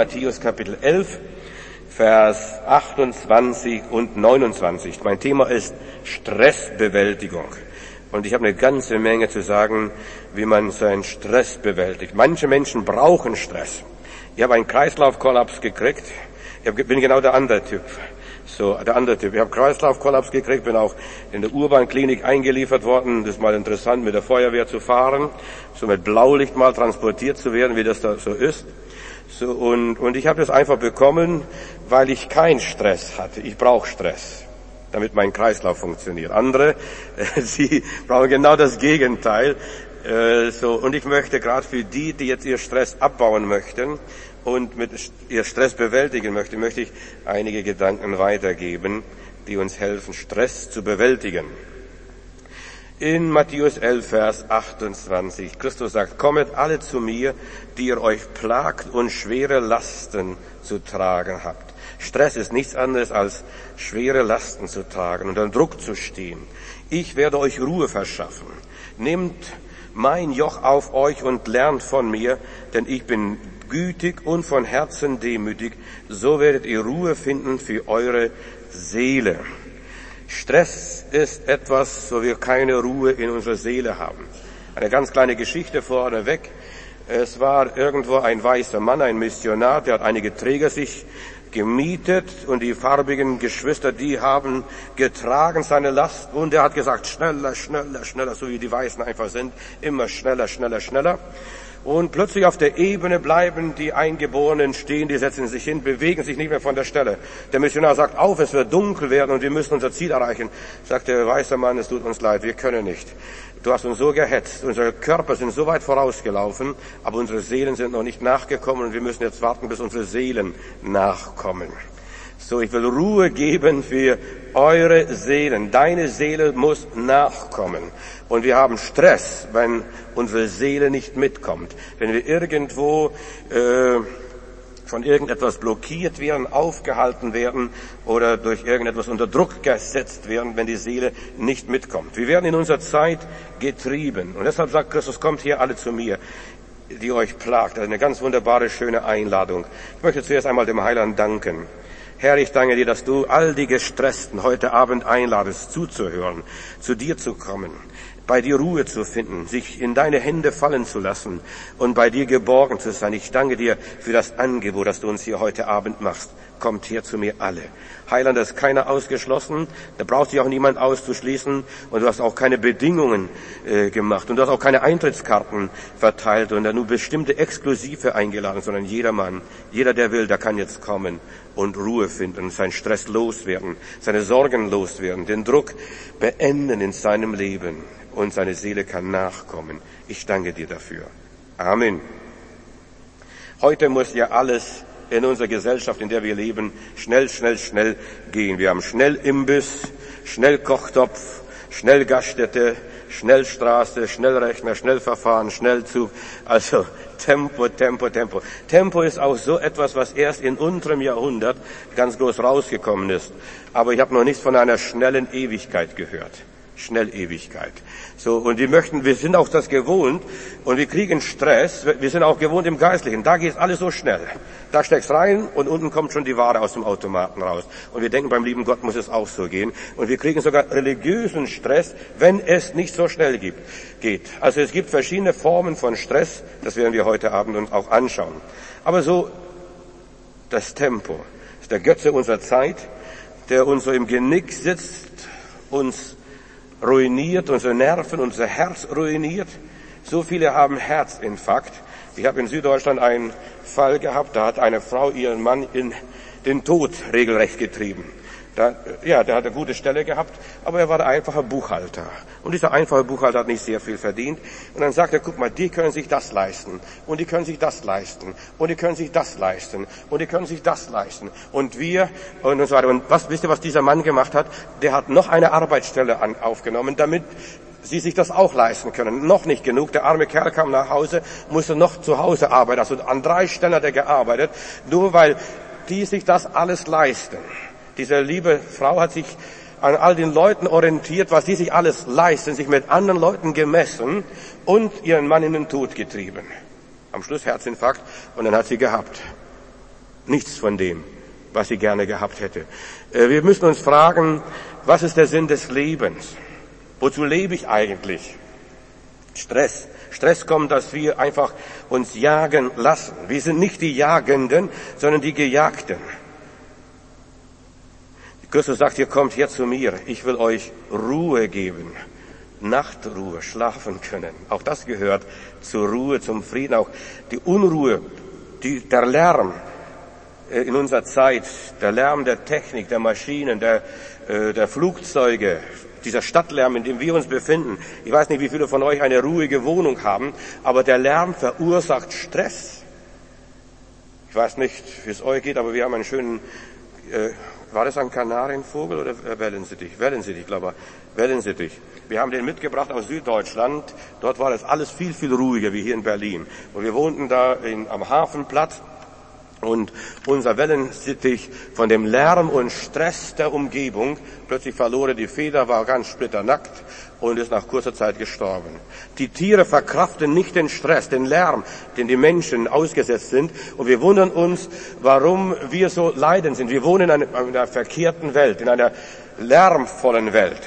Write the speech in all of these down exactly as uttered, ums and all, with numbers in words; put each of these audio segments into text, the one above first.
Matthäus Kapitel elf, Vers achtundzwanzig und neunundzwanzig. Mein Thema ist Stressbewältigung. Und ich habe eine ganze Menge zu sagen, wie man seinen Stress bewältigt. Manche Menschen brauchen Stress. Ich habe einen Kreislaufkollaps gekriegt. Ich bin genau der andere Typ. So, der andere Typ. Ich habe Kreislaufkollaps gekriegt, bin auch in der Urbanklinik eingeliefert worden. Das ist mal interessant, mit der Feuerwehr zu fahren, so mit Blaulicht mal transportiert zu werden, wie das da so ist. So, und, und ich habe das einfach bekommen, weil ich keinen Stress hatte. Ich brauche Stress, damit mein Kreislauf funktioniert. Andere, äh, sie brauchen genau das Gegenteil. Äh, so, und ich möchte gerade für die, die jetzt ihr Stress abbauen möchten und mit ihr Stress bewältigen möchten, möchte ich einige Gedanken weitergeben, die uns helfen, Stress zu bewältigen. In Matthäus elf, Vers achtundzwanzig, Christus sagt, kommet alle zu mir, die ihr euch plagt und schwere Lasten zu tragen habt. Stress ist nichts anderes als schwere Lasten zu tragen und unter Druck zu stehen. Ich werde euch Ruhe verschaffen. Nehmt mein Joch auf euch und lernt von mir, denn ich bin gütig und von Herzen demütig. So werdet ihr Ruhe finden für eure Seele. Stress ist etwas, wo wir keine Ruhe in unserer Seele haben. Eine ganz kleine Geschichte vorneweg. Es war irgendwo ein weißer Mann, ein Missionar, der hat einige Träger sich gemietet und die farbigen Geschwister, die haben getragen seine Last und er hat gesagt, schneller, schneller, schneller, so wie die Weißen einfach sind, immer schneller, schneller, schneller. Und plötzlich auf der Ebene bleiben die Eingeborenen stehen, die setzen sich hin, bewegen sich nicht mehr von der Stelle. Der Missionar sagt, auf, es wird dunkel werden und wir müssen unser Ziel erreichen. Sagt der weiße Mann, es tut uns leid, wir können nicht. Du hast uns so gehetzt, unsere Körper sind so weit vorausgelaufen, aber unsere Seelen sind noch nicht nachgekommen und wir müssen jetzt warten, bis unsere Seelen nachkommen. So, ich will Ruhe geben für eure Seelen. Deine Seele muss nachkommen. Und wir haben Stress, wenn unsere Seele nicht mitkommt. Wenn wir irgendwo äh, von irgendetwas blockiert werden, aufgehalten werden oder durch irgendetwas unter Druck gesetzt werden, wenn die Seele nicht mitkommt. Wir werden in unserer Zeit getrieben. Und deshalb sagt Christus, kommt hier alle zu mir, die euch plagt. Also eine ganz wunderbare, schöne Einladung. Ich möchte zuerst einmal dem Heiland danken. Herr, ich danke dir, dass du all die Gestressten heute Abend einladest, zuzuhören, zu dir zu kommen, bei dir Ruhe zu finden, sich in deine Hände fallen zu lassen und bei dir geborgen zu sein. Ich danke dir für das Angebot, das du uns hier heute Abend machst. Kommt her zu mir alle. Heiland, da ist keiner ausgeschlossen, da braucht sich auch niemand auszuschließen und du hast auch keine Bedingungen äh, gemacht und du hast auch keine Eintrittskarten verteilt und nur bestimmte Exklusive eingeladen, sondern jedermann, jeder, der will, der kann jetzt kommen und Ruhe finden, seinen Stress loswerden, seine Sorgen loswerden, den Druck beenden in seinem Leben und seine Seele kann nachkommen. Ich danke dir dafür. Amen. Heute muss ja alles in unserer Gesellschaft, in der wir leben, schnell, schnell, schnell gehen. Wir haben Schnellimbiss, Schnellkochtopf, Schnellgaststätte, Schnellstraße, Schnellrechner, Schnellverfahren, Schnellzug. Also Tempo, Tempo, Tempo. Tempo ist auch so etwas, was erst in unserem Jahrhundert ganz groß rausgekommen ist. Aber ich habe noch nichts von einer schnellen Ewigkeit gehört. Schnellewigkeit. So, und wir möchten, wir sind auch das gewohnt und wir kriegen Stress. Wir sind auch gewohnt im Geistlichen. Da geht alles so schnell. Da steckst rein und unten kommt schon die Ware aus dem Automaten raus. Und wir denken, beim lieben Gott muss es auch so gehen. Und wir kriegen sogar religiösen Stress, wenn es nicht so schnell gibt, geht. Also es gibt verschiedene Formen von Stress. Das werden wir heute Abend uns auch anschauen. Aber so, das Tempo ist der Götze unserer Zeit, der uns so im Genick sitzt, uns ruiniert, unsere Nerven, unser Herz ruiniert. So viele haben Herzinfarkt. Ich habe in Süddeutschland einen Fall gehabt, da hat eine Frau ihren Mann in den Tod regelrecht getrieben. Da, ja, der hat eine gute Stelle gehabt, aber er war der einfache Buchhalter. Und dieser einfache Buchhalter hat nicht sehr viel verdient. Und dann sagt er, guck mal, die können sich das leisten. Und die können sich das leisten. Und die können sich das leisten. Und die können sich das leisten. Und wir, und so weiter. Und was, wisst ihr, was dieser Mann gemacht hat? Der hat noch eine Arbeitsstelle an, aufgenommen, damit sie sich das auch leisten können. Noch nicht genug. Der arme Kerl kam nach Hause, musste noch zu Hause arbeiten. Also an drei Stellen hat er gearbeitet, nur weil die sich das alles leisten. Diese liebe Frau hat sich an all den Leuten orientiert, was die sich alles leisten, sich mit anderen Leuten gemessen und ihren Mann in den Tod getrieben. Am Schluss Herzinfarkt und dann hat sie gehabt. Nichts von dem, was sie gerne gehabt hätte. Wir müssen uns fragen, was ist der Sinn des Lebens? Wozu lebe ich eigentlich? Stress. Stress kommt, dass wir einfach uns jagen lassen. Wir sind nicht die Jagenden, sondern die Gejagten. Christus sagt, ihr kommt her zu mir. Ich will euch Ruhe geben. Nachtruhe, schlafen können. Auch das gehört zur Ruhe, zum Frieden. Auch die Unruhe, die, der Lärm in unserer Zeit, der Lärm der Technik, der Maschinen, der, der Flugzeuge, dieser Stadtlärm, in dem wir uns befinden. Ich weiß nicht, wie viele von euch eine ruhige Wohnung haben, aber der Lärm verursacht Stress. Ich weiß nicht, wie es euch geht, aber wir haben einen schönen, äh, war das ein Kanarienvogel oder Wellensittich? Wellensittich, glaube ich. Wellensittich. Wir haben den mitgebracht aus Süddeutschland. Dort war es alles viel, viel ruhiger wie hier in Berlin. Und wir wohnten da in, am Hafenplatz. Und unser Wellensittich von dem Lärm und Stress der Umgebung, plötzlich verlor er die Feder, war ganz splitternackt und ist nach kurzer Zeit gestorben. Die Tiere verkraften nicht den Stress, den Lärm, den die Menschen ausgesetzt sind. Und wir wundern uns, warum wir so leidend sind. Wir wohnen in einer, in einer verkehrten Welt, in einer lärmvollen Welt.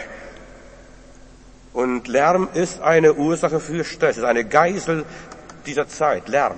Und Lärm ist eine Ursache für Stress, ist eine Geisel dieser Zeit, Lärm.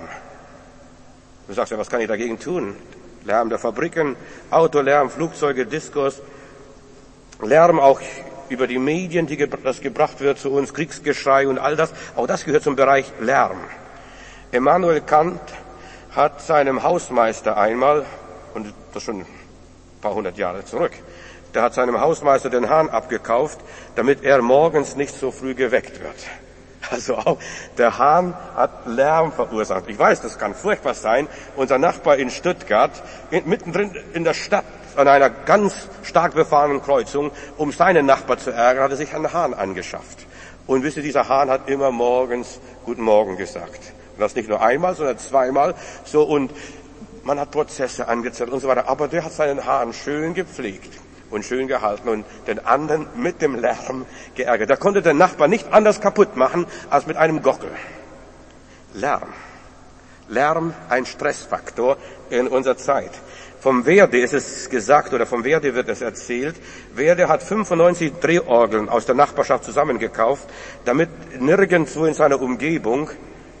Du sagst ja, was kann ich dagegen tun? Lärm der Fabriken, Autolärm, Flugzeuge, Diskos, Lärm auch über die Medien, die das gebracht wird zu uns, Kriegsgeschrei und all das. Auch das gehört zum Bereich Lärm. Immanuel Kant hat seinem Hausmeister einmal, und das schon ein paar hundert Jahre zurück, der hat seinem Hausmeister den Hahn abgekauft, damit er morgens nicht so früh geweckt wird. Also auch der Hahn hat Lärm verursacht. Ich weiß, das kann furchtbar sein. Unser Nachbar in Stuttgart, in, mittendrin in der Stadt, an einer ganz stark befahrenen Kreuzung, um seinen Nachbar zu ärgern, hat er sich einen Hahn angeschafft. Und wisst ihr, dieser Hahn hat immer morgens Guten Morgen gesagt. Und das nicht nur einmal, sondern zweimal. So, und man hat Prozesse angezettelt und so weiter. Aber der hat seinen Hahn schön gepflegt und schön gehalten und den anderen mit dem Lärm geärgert. Da konnte der Nachbar nicht anders kaputt machen als mit einem Gockel. Lärm. Lärm, ein Stressfaktor in unserer Zeit. Vom Verdi ist es gesagt, oder vom Verdi wird es erzählt, Verdi hat fünfundneunzig Drehorgeln aus der Nachbarschaft zusammengekauft, damit nirgendwo in seiner Umgebung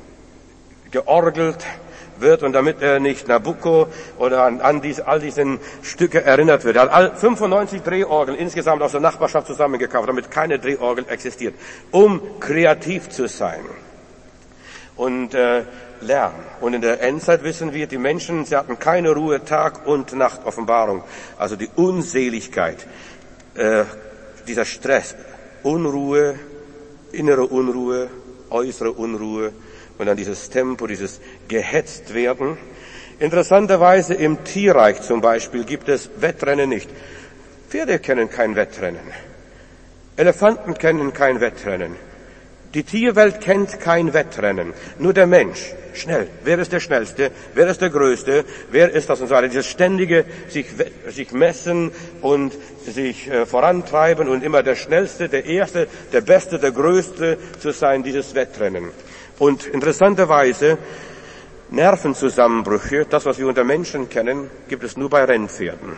georgelt wird und damit er nicht Nabucco oder an, an diese, all diesen Stücke erinnert wird. Er hat all, fünfundneunzig Drehorgeln insgesamt aus der Nachbarschaft zusammengekauft, damit keine Drehorgel existiert, um kreativ zu sein. Und äh, Lärm. Und in der Endzeit wissen wir, die Menschen, sie hatten keine Ruhe, Tag und Nacht, Offenbarung. Also die Unseligkeit, äh, dieser Stress, Unruhe, innere Unruhe, äußere Unruhe, und dann dieses Tempo, dieses gehetzt werden. Interessanterweise im Tierreich zum Beispiel gibt es Wettrennen nicht. Pferde kennen kein Wettrennen. Elefanten kennen kein Wettrennen. Die Tierwelt kennt kein Wettrennen. Nur der Mensch. Schnell. Wer ist der Schnellste? Wer ist der Größte? Wer ist das und so weiter? Dieses ständige sich, sich messen und sich äh, vorantreiben und immer der Schnellste, der Erste, der Beste, der Größte zu sein, dieses Wettrennen. Und interessanterweise, Nervenzusammenbrüche, das, was wir unter Menschen kennen, gibt es nur bei Rennpferden,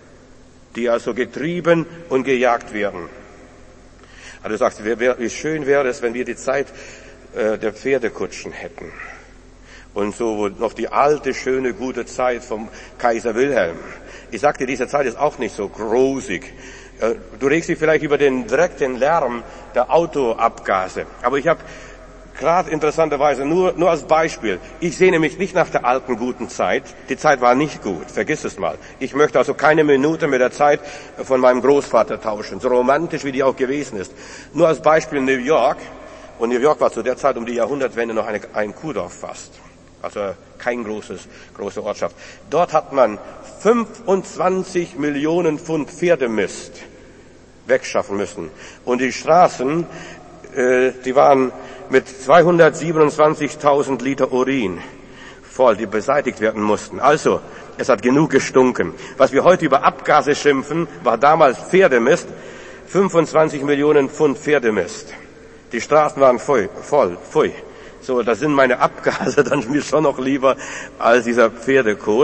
die also getrieben und gejagt werden. Also du sagst, wie schön wäre es, wenn wir die Zeit äh, der Pferdekutschen hätten. Und so noch die alte, schöne, gute Zeit vom Kaiser Wilhelm. Ich sagte, diese Zeit ist auch nicht so rosig. Äh, du regst dich vielleicht über den Dreck, den Lärm der Autoabgase. Aber ich habe gerade interessanterweise, nur, nur als Beispiel, ich sehne mich nicht nach der alten guten Zeit. Die Zeit war nicht gut, vergiss es mal. Ich möchte also keine Minute mit der Zeit von meinem Großvater tauschen, so romantisch wie die auch gewesen ist. Nur als Beispiel New York, und New York war zu der Zeit um die Jahrhundertwende noch eine, ein Kuhdorf fast, also kein großes, große Ortschaft. Dort hat man fünfundzwanzig Millionen Pfund Pferdemist wegschaffen müssen. Und die Straßen, äh, die waren mit zweihundertsiebenundzwanzigtausend Liter Urin voll, die beseitigt werden mussten. Also, es hat genug gestunken. Was wir heute über Abgase schimpfen, war damals Pferdemist, fünfundzwanzig Millionen Pfund Pferdemist. Die Straßen waren voll, voll, pfui. So, da sind meine Abgase dann mir schon noch lieber als dieser Pferdekot.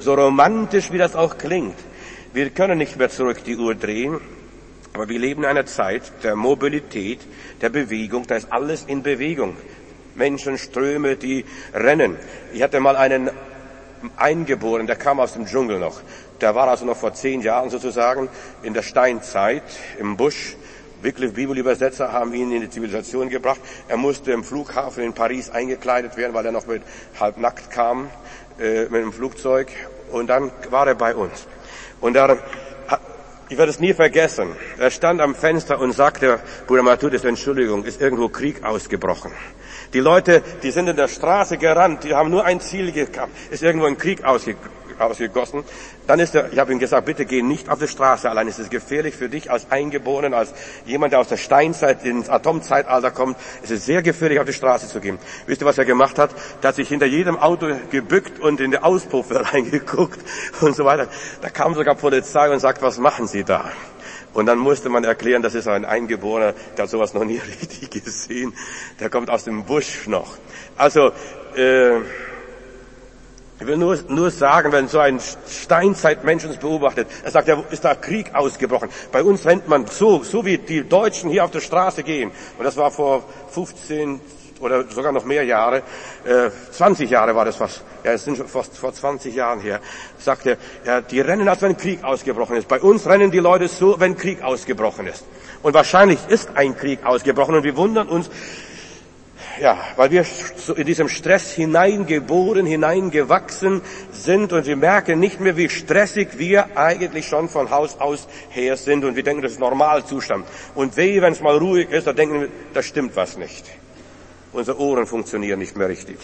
so romantisch wie das auch klingt. Wir können nicht mehr zurück die Uhr drehen, aber wir leben in einer Zeit der Mobilität, der Bewegung, da ist alles in Bewegung. Menschenströme, die rennen. Ich hatte mal einen Eingeborenen, der kam aus dem Dschungel noch. Der war also noch vor zehn Jahren sozusagen in der Steinzeit im Busch. Wirklich Bibelübersetzer haben ihn in die Zivilisation gebracht. Er musste im Flughafen in Paris eingekleidet werden, weil er noch mit halbnackt kam, äh, mit dem Flugzeug. Und dann war er bei uns. Und er, ich werde es nie vergessen, er stand am Fenster und sagte, Bruder Matthäus, Entschuldigung, ist irgendwo Krieg ausgebrochen. Die Leute, die sind in der Straße gerannt, die haben nur ein Ziel gehabt, ist irgendwo ein Krieg ausge, ausgegossen. Dann ist er, ich habe ihm gesagt, bitte geh nicht auf die Straße allein, es ist gefährlich für dich als Eingeborenen, als jemand, der aus der Steinzeit ins Atomzeitalter kommt, es ist sehr gefährlich, auf die Straße zu gehen. Wisst ihr, was er gemacht hat? Der hat sich hinter jedem Auto gebückt und in die Auspuffe reingeguckt und so weiter. Da kam sogar Polizei und sagt, was machen Sie da? Und dann musste man erklären, das ist ein Eingeborener, der hat sowas noch nie richtig gesehen. Der kommt aus dem Busch noch. Also, äh, ich will nur, nur sagen, wenn so ein Steinzeitmensch uns beobachtet, er sagt, ja, ist da Krieg ausgebrochen. Bei uns rennt man so, so wie die Deutschen hier auf der Straße gehen. Und das war vor fünfzehn oder sogar noch mehr Jahre, äh, zwanzig Jahre war das was, ja, es sind schon fast vor zwanzig Jahren her, sagt er, ja, die rennen, als wenn Krieg ausgebrochen ist. Bei uns rennen die Leute so, wenn Krieg ausgebrochen ist. Und wahrscheinlich ist ein Krieg ausgebrochen und wir wundern uns, ja, weil wir so in diesem Stress hineingeboren, hineingewachsen sind und wir merken nicht mehr, wie stressig wir eigentlich schon von Haus aus her sind und wir denken, das ist Normalzustand. Und wehe, wenn es mal ruhig ist, da denken wir, da stimmt was nicht. Unsere Ohren funktionieren nicht mehr richtig.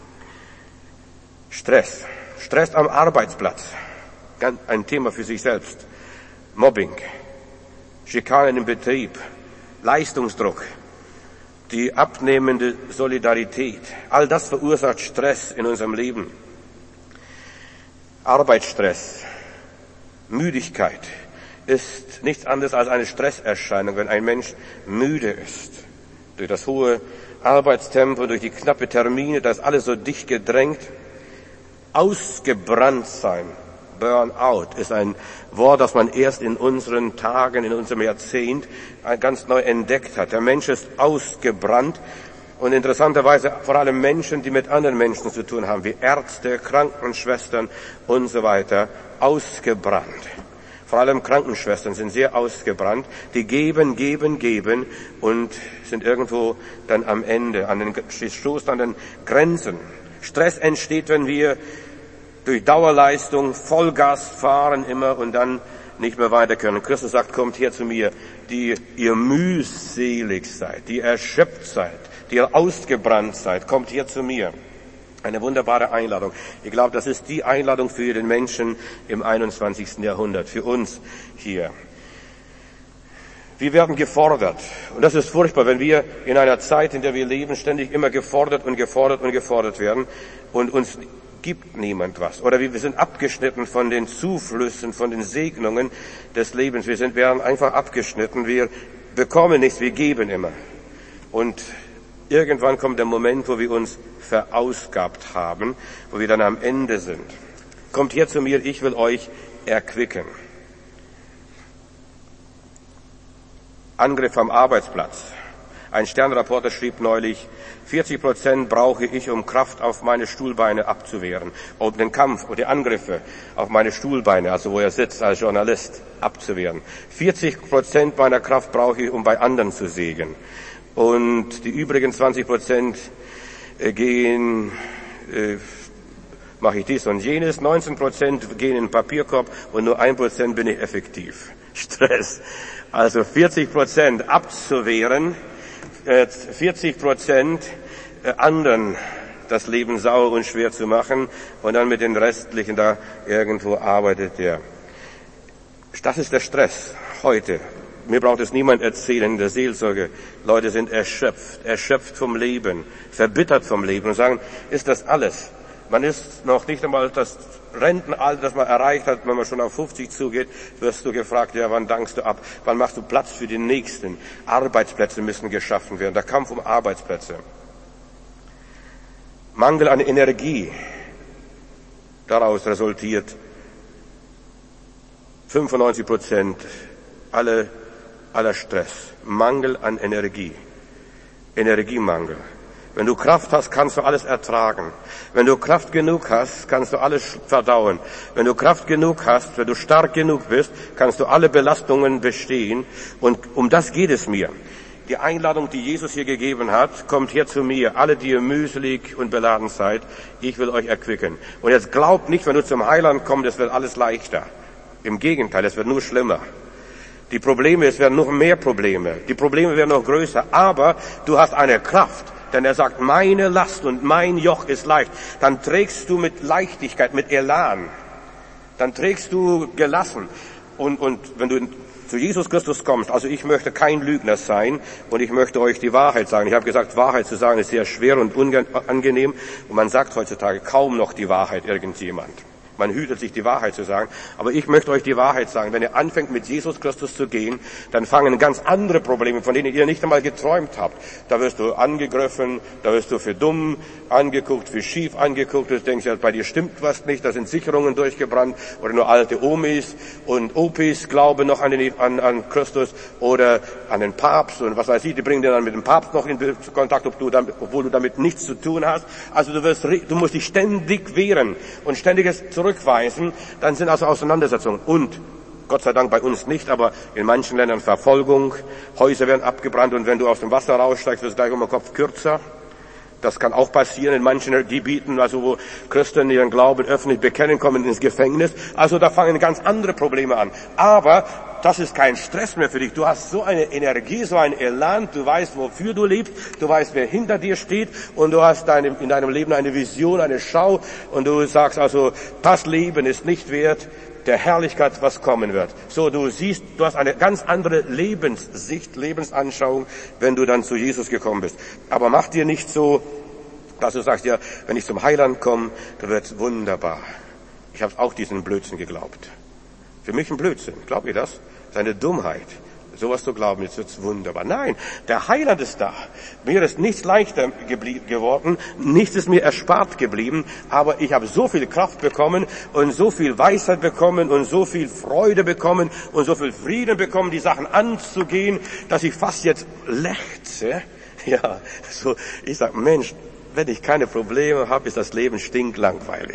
Stress. Stress am Arbeitsplatz. Ein Thema für sich selbst. Mobbing. Schikanen im Betrieb. Leistungsdruck. Die abnehmende Solidarität. All das verursacht Stress in unserem Leben. Arbeitsstress. Müdigkeit ist nichts anderes als eine Stresserscheinung, wenn ein Mensch müde ist. Durch das hohe Arbeitstempo, durch die knappe Termine, da ist alles so dicht gedrängt. Ausgebrannt sein, Burnout, ist ein Wort, das man erst in unseren Tagen, in unserem Jahrzehnt ganz neu entdeckt hat. Der Mensch ist ausgebrannt und interessanterweise vor allem Menschen, die mit anderen Menschen zu tun haben, wie Ärzte, Krankenschwestern und so weiter, ausgebrannt. Vor allem Krankenschwestern sind sehr ausgebrannt. Die geben, geben, geben und sind irgendwo dann am Ende, an den, stoßen an den Grenzen. Stress entsteht, wenn wir durch Dauerleistung Vollgas fahren immer und dann nicht mehr weiter können. Christus sagt, kommt her zu mir, die ihr mühselig seid, die erschöpft seid, die ihr ausgebrannt seid, kommt her zu mir. Eine wunderbare Einladung. Ich glaube, das ist die Einladung für den Menschen im einundzwanzigsten Jahrhundert, für uns hier. Wir werden gefordert. Und das ist furchtbar, wenn wir in einer Zeit, in der wir leben, ständig immer gefordert und gefordert und gefordert werden und uns gibt niemand was. Oder wir sind abgeschnitten von den Zuflüssen, von den Segnungen des Lebens. Wir sind, werden einfach abgeschnitten. Wir bekommen nichts, wir geben immer. Und irgendwann kommt der Moment, wo wir uns verausgabt haben, wo wir dann am Ende sind. Kommt her zu mir, ich will euch erquicken. Angriff am Arbeitsplatz. Ein Sternreporter schrieb neulich, vierzig Prozent brauche ich, um Kraft auf meine Stuhlbeine abzuwehren, um den Kampf oder die Angriffe auf meine Stuhlbeine, also wo er sitzt als Journalist, abzuwehren. vierzig Prozent meiner Kraft brauche ich, um bei anderen zu sägen. Und die übrigen zwanzig Prozent gehen, äh, mache ich dies und jenes, neunzehn Prozent gehen in den Papierkorb und nur ein Prozent bin ich effektiv. Stress. Also vierzig Prozent abzuwehren, äh, vierzig Prozent äh, anderen das Leben sauer und schwer zu machen und dann mit den Restlichen da irgendwo arbeitet der. Das ist der Stress heute. Mir braucht es niemand erzählen in der Seelsorge. Leute sind erschöpft, erschöpft vom Leben, verbittert vom Leben und sagen, ist das alles? Man ist noch nicht einmal das Rentenalter, das man erreicht hat, wenn man schon auf fünfzig zugeht, wirst du gefragt, ja, wann dankst du ab? Wann machst du Platz für den Nächsten? Arbeitsplätze müssen geschaffen werden, der Kampf um Arbeitsplätze. Mangel an Energie. Daraus resultiert fünfundneunzig Prozent aller, aller Stress. Mangel an Energie. Energiemangel. Wenn du Kraft hast, kannst du alles ertragen. Wenn du Kraft genug hast, kannst du alles verdauen. Wenn du Kraft genug hast, wenn du stark genug bist, kannst du alle Belastungen bestehen. Und um das geht es mir. Die Einladung, die Jesus hier gegeben hat, kommt her zu mir, alle, die ihr mühselig und beladen seid, ich will euch erquicken. Und jetzt glaubt nicht, wenn du zum Heiland kommst, es wird alles leichter. Im Gegenteil, es wird nur schlimmer. Die Probleme, es werden noch mehr Probleme. Die Probleme werden noch größer. Aber du hast eine Kraft. Denn er sagt, meine Last und mein Joch ist leicht. Dann trägst du mit Leichtigkeit, mit Elan. Dann trägst du gelassen. Und, und wenn du zu Jesus Christus kommst, also ich möchte kein Lügner sein und ich möchte euch die Wahrheit sagen. Ich habe gesagt, Wahrheit zu sagen ist sehr schwer und unangenehm. Und man sagt heutzutage kaum noch die Wahrheit irgendjemand. Man hütet sich, die Wahrheit zu sagen. Aber ich möchte euch die Wahrheit sagen. Wenn ihr anfängt, mit Jesus Christus zu gehen, dann fangen ganz andere Probleme, von denen ihr nicht einmal geträumt habt. Da wirst du angegriffen, da wirst du für dumm angeguckt, für schief angeguckt. Du denkst, ja, bei dir stimmt was nicht, da sind Sicherungen durchgebrannt. Oder nur alte Omis und Opis glauben noch an, den, an, an Christus oder an den Papst. Und was weiß ich, die bringen dir dann mit dem Papst noch in Kontakt, ob du damit, obwohl du damit nichts zu tun hast. Also du, wirst, du musst dich ständig wehren und ständiges zurückweisen, dann sind also Auseinandersetzungen. Und, Gott sei Dank bei uns nicht, aber in manchen Ländern Verfolgung, Häuser werden abgebrannt und wenn du aus dem Wasser raussteigst, wird es gleich um den Kopf kürzer. Das kann auch passieren in manchen Gebieten, also wo Christen ihren Glauben öffentlich bekennen, kommen ins Gefängnis. Also da fangen ganz andere Probleme an. Aber das ist kein Stress mehr für dich. Du hast so eine Energie, so ein Elan. Du weißt, wofür du lebst. Du weißt, wer hinter dir steht. Und du hast deine, in deinem Leben eine Vision, eine Schau. Und du sagst also, das Leben ist nicht wert der Herrlichkeit, was kommen wird. So, du siehst, du hast eine ganz andere Lebenssicht, Lebensanschauung, wenn du dann zu Jesus gekommen bist. Aber mach dir nicht so, dass du sagst, ja, wenn ich zum Heiland komme, dann wird's wunderbar. Ich habe auch diesen Blödsinn geglaubt. Für mich ein Blödsinn. Glaubt ihr das? Das ist eine Dummheit. Sowas zu glauben, jetzt wird's wunderbar. Nein, der Heiland ist da. Mir ist nichts leichter geblie- geworden, nichts ist mir erspart geblieben, aber ich habe so viel Kraft bekommen und so viel Weisheit bekommen und so viel Freude bekommen und so viel Frieden bekommen, die Sachen anzugehen, dass ich fast jetzt lechze. Ja, so, ich sag, Mensch, wenn ich keine Probleme habe, ist das Leben stinklangweilig.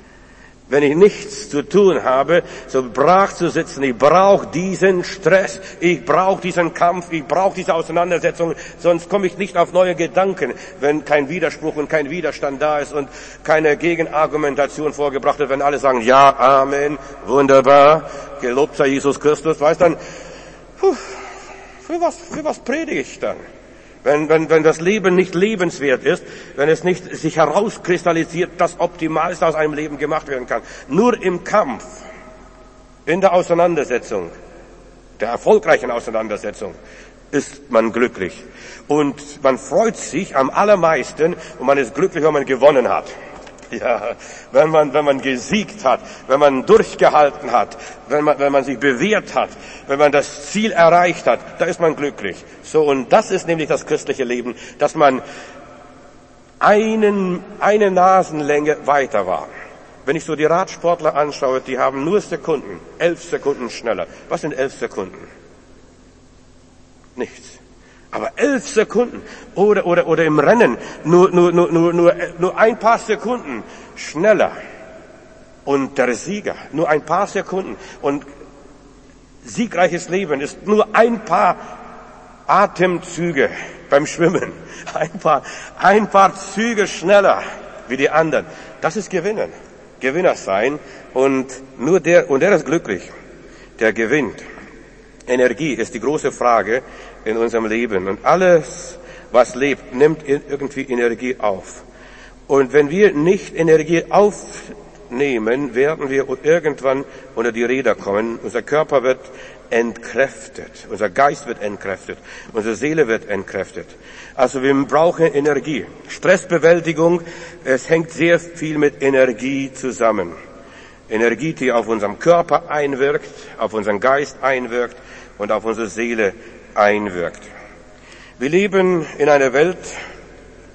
Wenn ich nichts zu tun habe, so brach zu sitzen, ich brauche diesen Stress, ich brauche diesen Kampf, ich brauche diese Auseinandersetzung, sonst komme ich nicht auf neue Gedanken, wenn kein Widerspruch und kein Widerstand da ist und keine Gegenargumentation vorgebracht wird, wenn alle sagen, ja, Amen, wunderbar, gelobt sei Jesus Christus, weißt dann, puh, für was, für was predige ich dann? Wenn, wenn, wenn das Leben nicht lebenswert ist, wenn es nicht sich herauskristallisiert, das Optimalste aus einem Leben gemacht werden kann. Nur im Kampf, in der Auseinandersetzung, der erfolgreichen Auseinandersetzung, ist man glücklich. Und man freut sich am allermeisten und man ist glücklich, wenn man gewonnen hat. Ja, wenn man, wenn man gesiegt hat, wenn man durchgehalten hat, wenn man, wenn man sich bewährt hat, wenn man das Ziel erreicht hat, da ist man glücklich. So, und das ist nämlich das christliche Leben, dass man einen, eine Nasenlänge weiter war. Wenn ich so die Radsportler anschaue, die haben nur Sekunden, elf Sekunden schneller. Was sind elf Sekunden? Nichts. Aber elf Sekunden oder oder oder im Rennen nur nur nur nur nur nur ein paar Sekunden schneller und der Sieger nur ein paar Sekunden und siegreiches Leben ist nur ein paar Atemzüge beim Schwimmen, ein paar ein paar Züge schneller wie die anderen. Das ist Gewinnen, Gewinner sein und nur der und der ist glücklich, der gewinnt. Energie ist die große Frage in unserem Leben. Und alles, was lebt, nimmt irgendwie Energie auf. Und wenn wir nicht Energie aufnehmen, werden wir irgendwann unter die Räder kommen. Unser Körper wird entkräftet. Unser Geist wird entkräftet. Unsere Seele wird entkräftet. Also wir brauchen Energie. Stressbewältigung, es hängt sehr viel mit Energie zusammen. Energie, die auf unserem Körper einwirkt, auf unseren Geist einwirkt und auf unsere Seele einwirkt. Wir leben in einer Welt,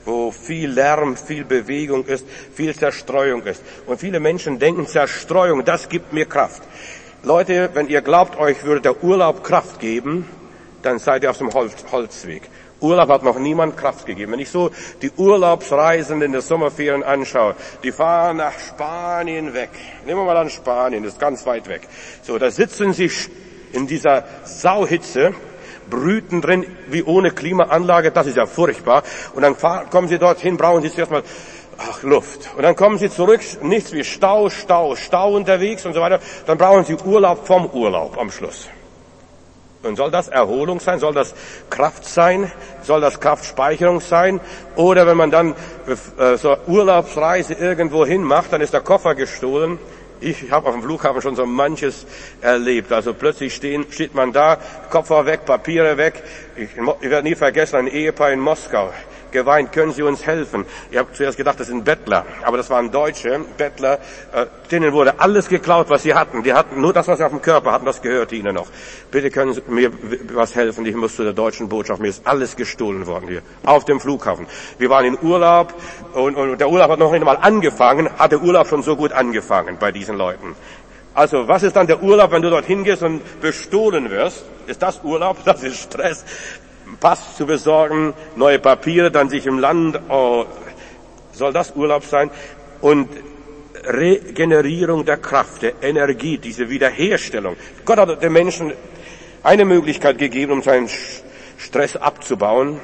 wo viel Lärm, viel Bewegung ist, viel Zerstreuung ist. Und viele Menschen denken, Zerstreuung, das gibt mir Kraft. Leute, wenn ihr glaubt, euch würde der Urlaub Kraft geben, dann seid ihr auf dem Holz, Holzweg. Urlaub hat noch niemand Kraft gegeben. Wenn ich so die Urlaubsreisenden in der Sommerferien anschaue, die fahren nach Spanien weg. Nehmen wir mal an Spanien, das ist ganz weit weg. So, da sitzen sie in dieser Sauhitze, brüten drin wie ohne Klimaanlage, das ist ja furchtbar. Und dann fahren, kommen sie dorthin, brauchen sie zuerst mal ach, Luft. Und dann kommen sie zurück, nichts wie Stau, Stau, Stau unterwegs und so weiter. Dann brauchen sie Urlaub vom Urlaub am Schluss. Und soll das Erholung sein? Soll das Kraft sein? Soll das Kraftspeicherung sein? Oder wenn man dann äh, so Urlaubsreise irgendwo hin macht, dann ist der Koffer gestohlen. Ich habe auf dem Flughafen schon so manches erlebt. Also plötzlich stehen, steht man da, Koffer weg, Papiere weg. Ich, ich werde nie vergessen, ein Ehepaar in Moskau. Geweint, können Sie uns helfen? Ich habe zuerst gedacht, das sind Bettler, aber das waren Deutsche Bettler, äh, denen wurde alles geklaut, was sie hatten. Die hatten nur das, was sie auf dem Körper hatten, das gehörte ihnen noch. Bitte können Sie mir was helfen, ich muss zu der deutschen Botschaft, mir ist alles gestohlen worden hier, auf dem Flughafen. Wir waren in Urlaub und, und der Urlaub hat noch nicht mal angefangen, hat der Urlaub schon so gut angefangen bei diesen Leuten. Also, was ist dann der Urlaub, wenn du dorthin gehst und bestohlen wirst? Ist das Urlaub? Das ist Stress. Pass zu besorgen, neue Papiere, dann sich im Land, oh, soll das Urlaub sein? Und Regenerierung der Kraft, der Energie, diese Wiederherstellung. Gott hat den Menschen eine Möglichkeit gegeben, um seinen Stress abzubauen.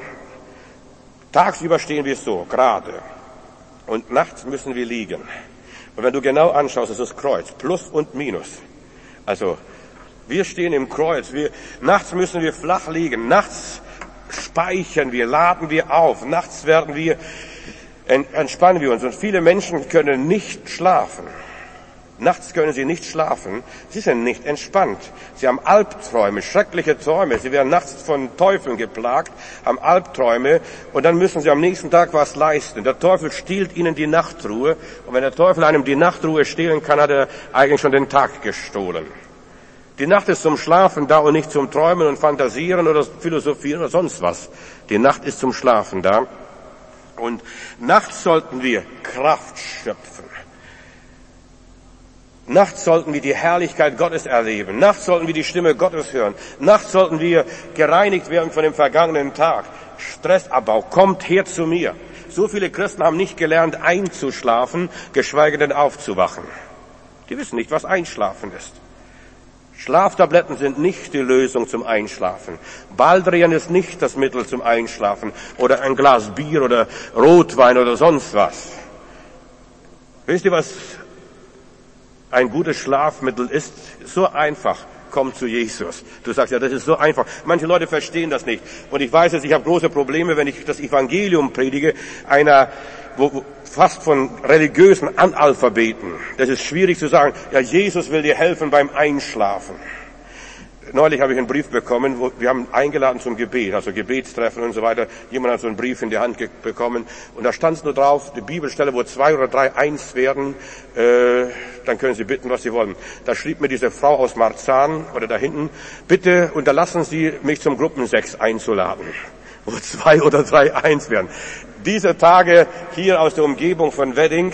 Tagsüber stehen wir so, gerade. Und nachts müssen wir liegen. Und wenn du genau anschaust, ist das Kreuz, Plus und Minus. Also, wir stehen im Kreuz, wir, nachts müssen wir flach liegen, nachts speichern wir, laden wir auf, nachts werden wir, entspannen wir uns. Und viele Menschen können nicht schlafen. Nachts können sie nicht schlafen. Sie sind nicht entspannt. Sie haben Albträume, schreckliche Träume. Sie werden nachts von Teufeln geplagt, haben Albträume und dann müssen sie am nächsten Tag was leisten. Der Teufel stiehlt ihnen die Nachtruhe. Und wenn der Teufel einem die Nachtruhe stehlen kann, hat er eigentlich schon den Tag gestohlen. Die Nacht ist zum Schlafen da und nicht zum Träumen und Fantasieren oder Philosophieren oder sonst was. Die Nacht ist zum Schlafen da. Und nachts sollten wir Kraft schöpfen. Nachts sollten wir die Herrlichkeit Gottes erleben. Nachts sollten wir die Stimme Gottes hören. Nachts sollten wir gereinigt werden von dem vergangenen Tag. Stressabbau, kommt her zu mir. So viele Christen haben nicht gelernt einzuschlafen, geschweige denn aufzuwachen. Die wissen nicht, was Einschlafen ist. Schlaftabletten sind nicht die Lösung zum Einschlafen. Baldrian ist nicht das Mittel zum Einschlafen oder ein Glas Bier oder Rotwein oder sonst was. Wisst ihr, was ein gutes Schlafmittel ist? So einfach. Komm zu Jesus. Du sagst ja, das ist so einfach. Manche Leute verstehen das nicht. Und ich weiß jetzt, ich habe große Probleme, wenn ich das Evangelium predige, einer, wo, wo fast von religiösen Analphabeten. Das ist schwierig zu sagen, ja, Jesus will dir helfen beim Einschlafen. Neulich habe ich einen Brief bekommen, wo wir haben eingeladen zum Gebet, also Gebetstreffen und so weiter. Jemand hat so einen Brief in die Hand bekommen und da stand es nur drauf, die Bibelstelle, wo zwei oder drei eins werden, äh, dann können Sie bitten, was Sie wollen. Da schrieb mir diese Frau aus Marzahn oder da hinten, bitte unterlassen Sie mich zum Gruppensex einzuladen, wo zwei oder drei eins werden. Diese Tage hier aus der Umgebung von Wedding,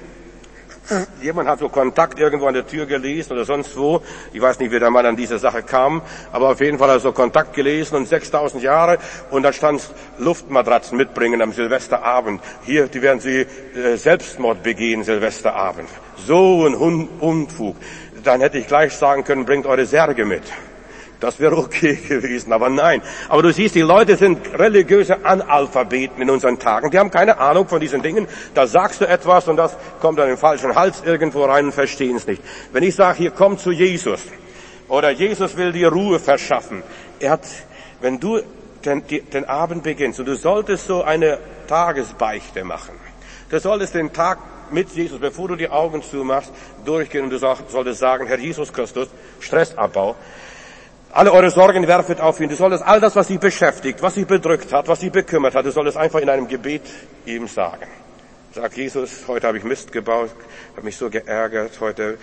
jemand hat so Kontakt irgendwo an der Tür gelesen oder sonst wo. Ich weiß nicht, wie der Mann an diese Sache kam, aber auf jeden Fall hat er so Kontakt gelesen und sechstausend Jahre und da stand Luftmatratzen mitbringen am Silvesterabend. Hier, die werden Sie äh, Selbstmord begehen Silvesterabend. So ein Unfug. Dann hätte ich gleich sagen können, bringt eure Särge mit. Das wäre okay gewesen, aber nein. Aber du siehst, die Leute sind religiöse Analphabeten in unseren Tagen. Die haben keine Ahnung von diesen Dingen. Da sagst du etwas und das kommt an den falschen Hals irgendwo rein und verstehen es nicht. Wenn ich sage, hier komm zu Jesus oder Jesus will dir Ruhe verschaffen. Er hat, wenn du den, den Abend beginnst und du solltest so eine Tagesbeichte machen. Du solltest den Tag mit Jesus, bevor du die Augen zumachst, durchgehen und du solltest sagen, Herr Jesus Christus, Stressabbau. Alle eure Sorgen werfet auf ihn. Du solltest all das, was sie beschäftigt, was sie bedrückt hat, was sie bekümmert hat, du solltest einfach in einem Gebet ihm sagen. Sag Jesus, heute habe ich Mist gebaut, habe mich so geärgert, heute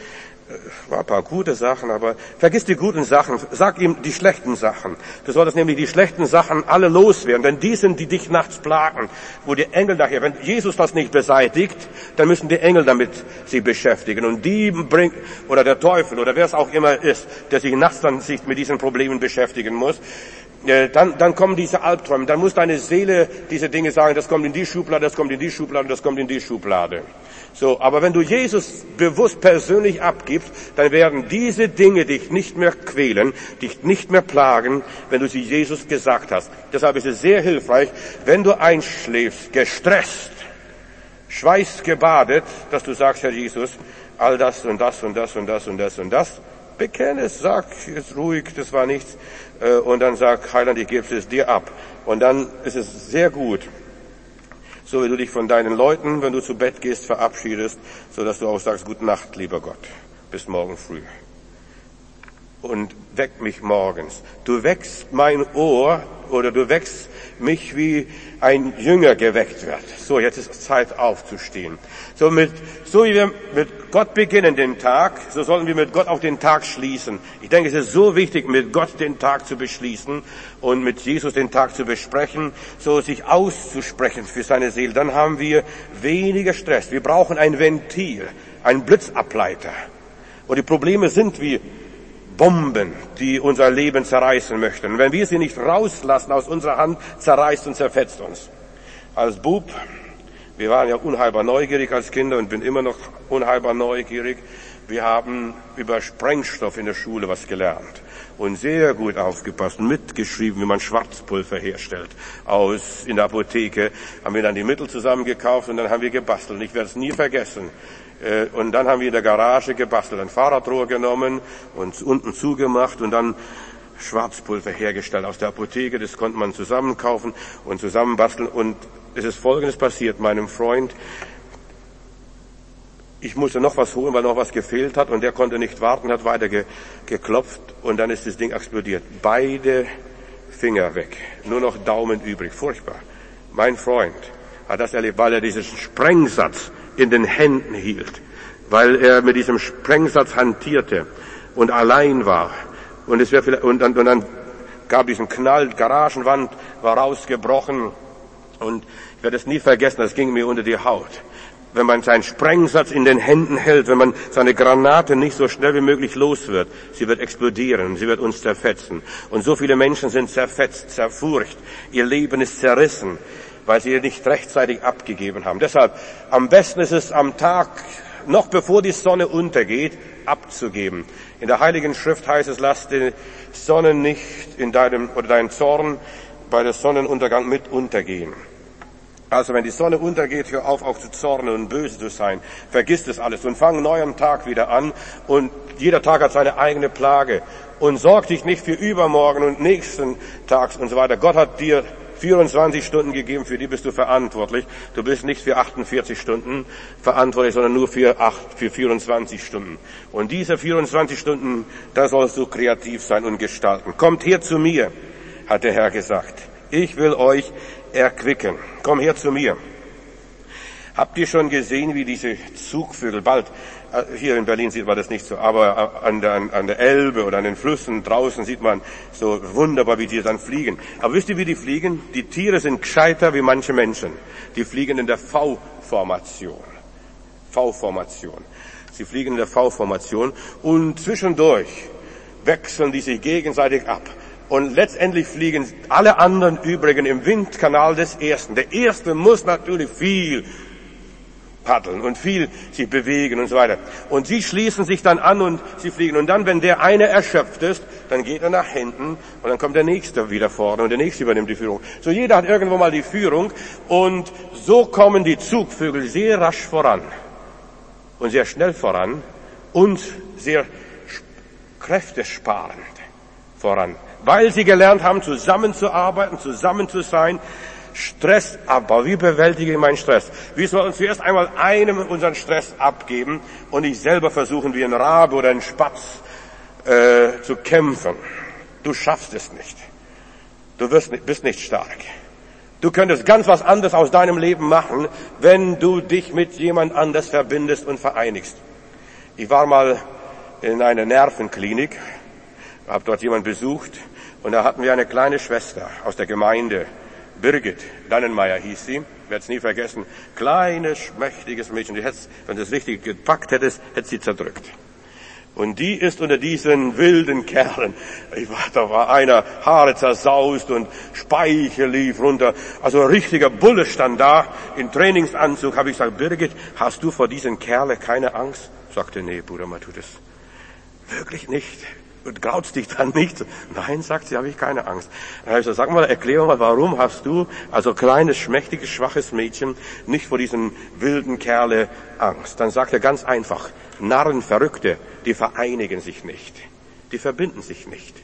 war ein paar gute Sachen, aber vergiss die guten Sachen, sag ihm die schlechten Sachen. Du solltest nämlich die schlechten Sachen alle loswerden, denn die sind, die dich nachts plagen, wo die Engel nachher, wenn Jesus das nicht beseitigt, dann müssen die Engel damit sich beschäftigen und die bringt, oder der Teufel, oder wer es auch immer ist, der sich nachts dann sich mit diesen Problemen beschäftigen muss, dann, dann kommen diese Albträume, dann muss deine Seele diese Dinge sagen, das kommt in die Schublade, das kommt in die Schublade, das kommt in die Schublade. So, aber wenn du Jesus bewusst persönlich abgibst, dann werden diese Dinge dich nicht mehr quälen, dich nicht mehr plagen, wenn du sie Jesus gesagt hast. Deshalb ist es sehr hilfreich, wenn du einschläfst, gestresst, schweißgebadet, dass du sagst, Herr Jesus, all das und das und das und das und das und das, bekenne es, sag es ruhig, das war nichts, und dann sag, Heiland, ich gebe es dir ab. Und dann ist es sehr gut, so wie du dich von deinen Leuten, wenn du zu Bett gehst, verabschiedest, so dass du auch sagst, gute Nacht, lieber Gott, bis morgen früh. Und weck mich morgens. Du weckst mein Ohr oder du weckst mich, wie ein Jünger geweckt wird. So, jetzt ist es Zeit aufzustehen. So mit, so wie wir mit Gott beginnen den Tag, so sollen wir mit Gott auch den Tag schließen. Ich denke, es ist so wichtig, mit Gott den Tag zu beschließen und mit Jesus den Tag zu besprechen, so sich auszusprechen für seine Seele. Dann haben wir weniger Stress. Wir brauchen ein Ventil, einen Blitzableiter. Und die Probleme sind wie Bomben, die unser Leben zerreißen möchten. Und wenn wir sie nicht rauslassen aus unserer Hand, zerreißt und zerfetzt uns. Als Bub, wir waren ja unheilbar neugierig als Kinder und bin immer noch unheilbar neugierig. Wir haben über Sprengstoff in der Schule was gelernt und sehr gut aufgepasst und mitgeschrieben, wie man Schwarzpulver herstellt. Aus, in der Apotheke haben wir dann die Mittel zusammengekauft und dann haben wir gebastelt. Und ich werde es nie vergessen. Und dann haben wir in der Garage gebastelt, ein Fahrradrohr genommen und unten zugemacht und dann Schwarzpulver hergestellt aus der Apotheke. Das konnte man zusammenkaufen und zusammenbasteln. Und es ist Folgendes passiert meinem Freund. Ich musste noch was holen, weil noch was gefehlt hat und der konnte nicht warten, hat weiter ge- geklopft und dann ist das Ding explodiert. Beide Finger weg, nur noch Daumen übrig. Furchtbar. Mein Freund hat das erlebt, weil er diesen Sprengsatz in den Händen hielt, weil er mit diesem Sprengsatz hantierte und allein war. Und es wäre vielleicht, und dann, und dann gab diesen Knall, die Garagenwand war rausgebrochen und ich werde es nie vergessen, das ging mir unter die Haut. Wenn man seinen Sprengsatz in den Händen hält, wenn man seine Granate nicht so schnell wie möglich los wird, sie wird explodieren, sie wird uns zerfetzen. Und so viele Menschen sind zerfetzt, zerfurcht, ihr Leben ist zerrissen, weil sie nicht rechtzeitig abgegeben haben. Deshalb, am besten ist es am Tag, noch bevor die Sonne untergeht, abzugeben. In der Heiligen Schrift heißt es, lass die Sonne nicht in deinem, oder deinen Zorn bei der Sonnenuntergang mit untergehen. Also wenn die Sonne untergeht, hör auf auch zu zornen und böse zu sein. Vergiss das alles und fang neu am Tag wieder an. Und jeder Tag hat seine eigene Plage. Und sorg dich nicht für übermorgen und nächsten Tags und so weiter. Gott hat dir vierundzwanzig Stunden gegeben, für die bist du verantwortlich. Du bist nicht für achtundvierzig Stunden verantwortlich, sondern nur für acht, für vierundzwanzig Stunden. Und diese vierundzwanzig Stunden, da sollst du kreativ sein und gestalten. Kommt her zu mir, hat der Herr gesagt. Ich will euch erquicken. Komm her zu mir. Habt ihr schon gesehen, wie diese Zugvögel bald, hier in Berlin sieht man das nicht so, aber an der, an der Elbe oder an den Flüssen draußen sieht man so wunderbar, wie die dann fliegen. Aber wisst ihr, wie die fliegen? Die Tiere sind gescheiter wie manche Menschen. Die fliegen in der V-Formation. V-Formation. Sie fliegen in der V-Formation und zwischendurch wechseln die sich gegenseitig ab. Und letztendlich fliegen alle anderen übrigen im Windkanal des Ersten. Der Erste muss natürlich viel paddeln und viel sich bewegen und so weiter. Und sie schließen sich dann an und sie fliegen. Und dann, wenn der eine erschöpft ist, dann geht er nach hinten und dann kommt der Nächste wieder vorne und der Nächste übernimmt die Führung. So jeder hat irgendwo mal die Führung und so kommen die Zugvögel sehr rasch voran und sehr schnell voran und sehr kräftesparend voran. Weil sie gelernt haben, zusammenzuarbeiten, zusammen zu sein. Stressabbau. Wie bewältige ich meinen Stress? Wir sollten zuerst einmal einem unseren Stress abgeben und nicht selber versuchen, wie ein Rabe oder ein Spatz äh, zu kämpfen. Du schaffst es nicht. Du wirst nicht, bist nicht stark. Du könntest ganz was anderes aus deinem Leben machen, wenn du dich mit jemand anders verbindest und vereinigst. Ich war mal in eine Nervenklinik, habe dort jemand besucht und da hatten wir eine kleine Schwester aus der Gemeinde, Birgit Dannenmeier hieß sie, ich werde es nie vergessen, kleines, schmächtiges Mädchen, die hätt's, wenn du es richtig gepackt hättest, hätte sie zerdrückt. Und die ist unter diesen wilden Kerlen, ich war, da war einer, Haare zersaust und Speichel lief runter, also ein richtiger Bulle stand da, in Trainingsanzug, habe ich gesagt, Birgit, hast du vor diesen Kerlen keine Angst? Sagte, nee, Bruder Matthäus, wirklich nicht. Und graust dich dann nicht? Nein, sagt sie, habe ich keine Angst. Dann habe ich gesagt, sag mal, erklär mal, warum hast du, also kleines, schmächtiges, schwaches Mädchen, nicht vor diesen wilden Kerle Angst? Dann sagt er ganz einfach, Narren, Verrückte, die vereinigen sich nicht. Die verbinden sich nicht.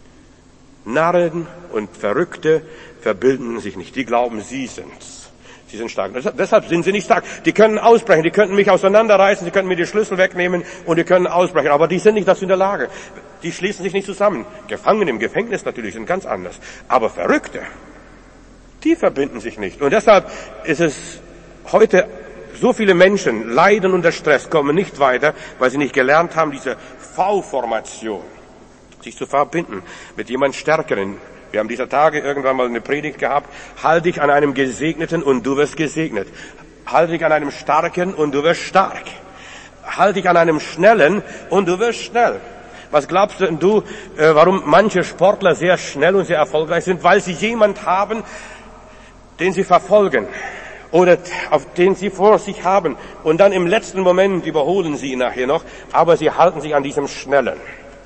Narren und Verrückte verbinden sich nicht. Die glauben, sie sind's. Sie sind stark. Deshalb sind sie nicht stark. Die können ausbrechen, die könnten mich auseinanderreißen, sie könnten mir die Schlüssel wegnehmen und die können ausbrechen. Aber die sind nicht dazu in der Lage. Die schließen sich nicht zusammen. Gefangene im Gefängnis natürlich sind ganz anders. Aber Verrückte, die verbinden sich nicht. Und deshalb ist es heute, so viele Menschen leiden unter Stress, kommen nicht weiter, weil sie nicht gelernt haben, diese V-Formation, sich zu verbinden mit jemand Stärkeren. Wir haben dieser Tage irgendwann mal eine Predigt gehabt, halt dich an einem Gesegneten und du wirst gesegnet. Halt dich an einem Starken und du wirst stark. Halt dich an einem Schnellen und du wirst schnell. Was glaubst denn du, äh, warum manche Sportler sehr schnell und sehr erfolgreich sind? Weil sie jemand haben, den sie verfolgen oder auf den sie vor sich haben. Und dann im letzten Moment überholen sie ihn nachher noch, aber sie halten sich an diesem Schnellen.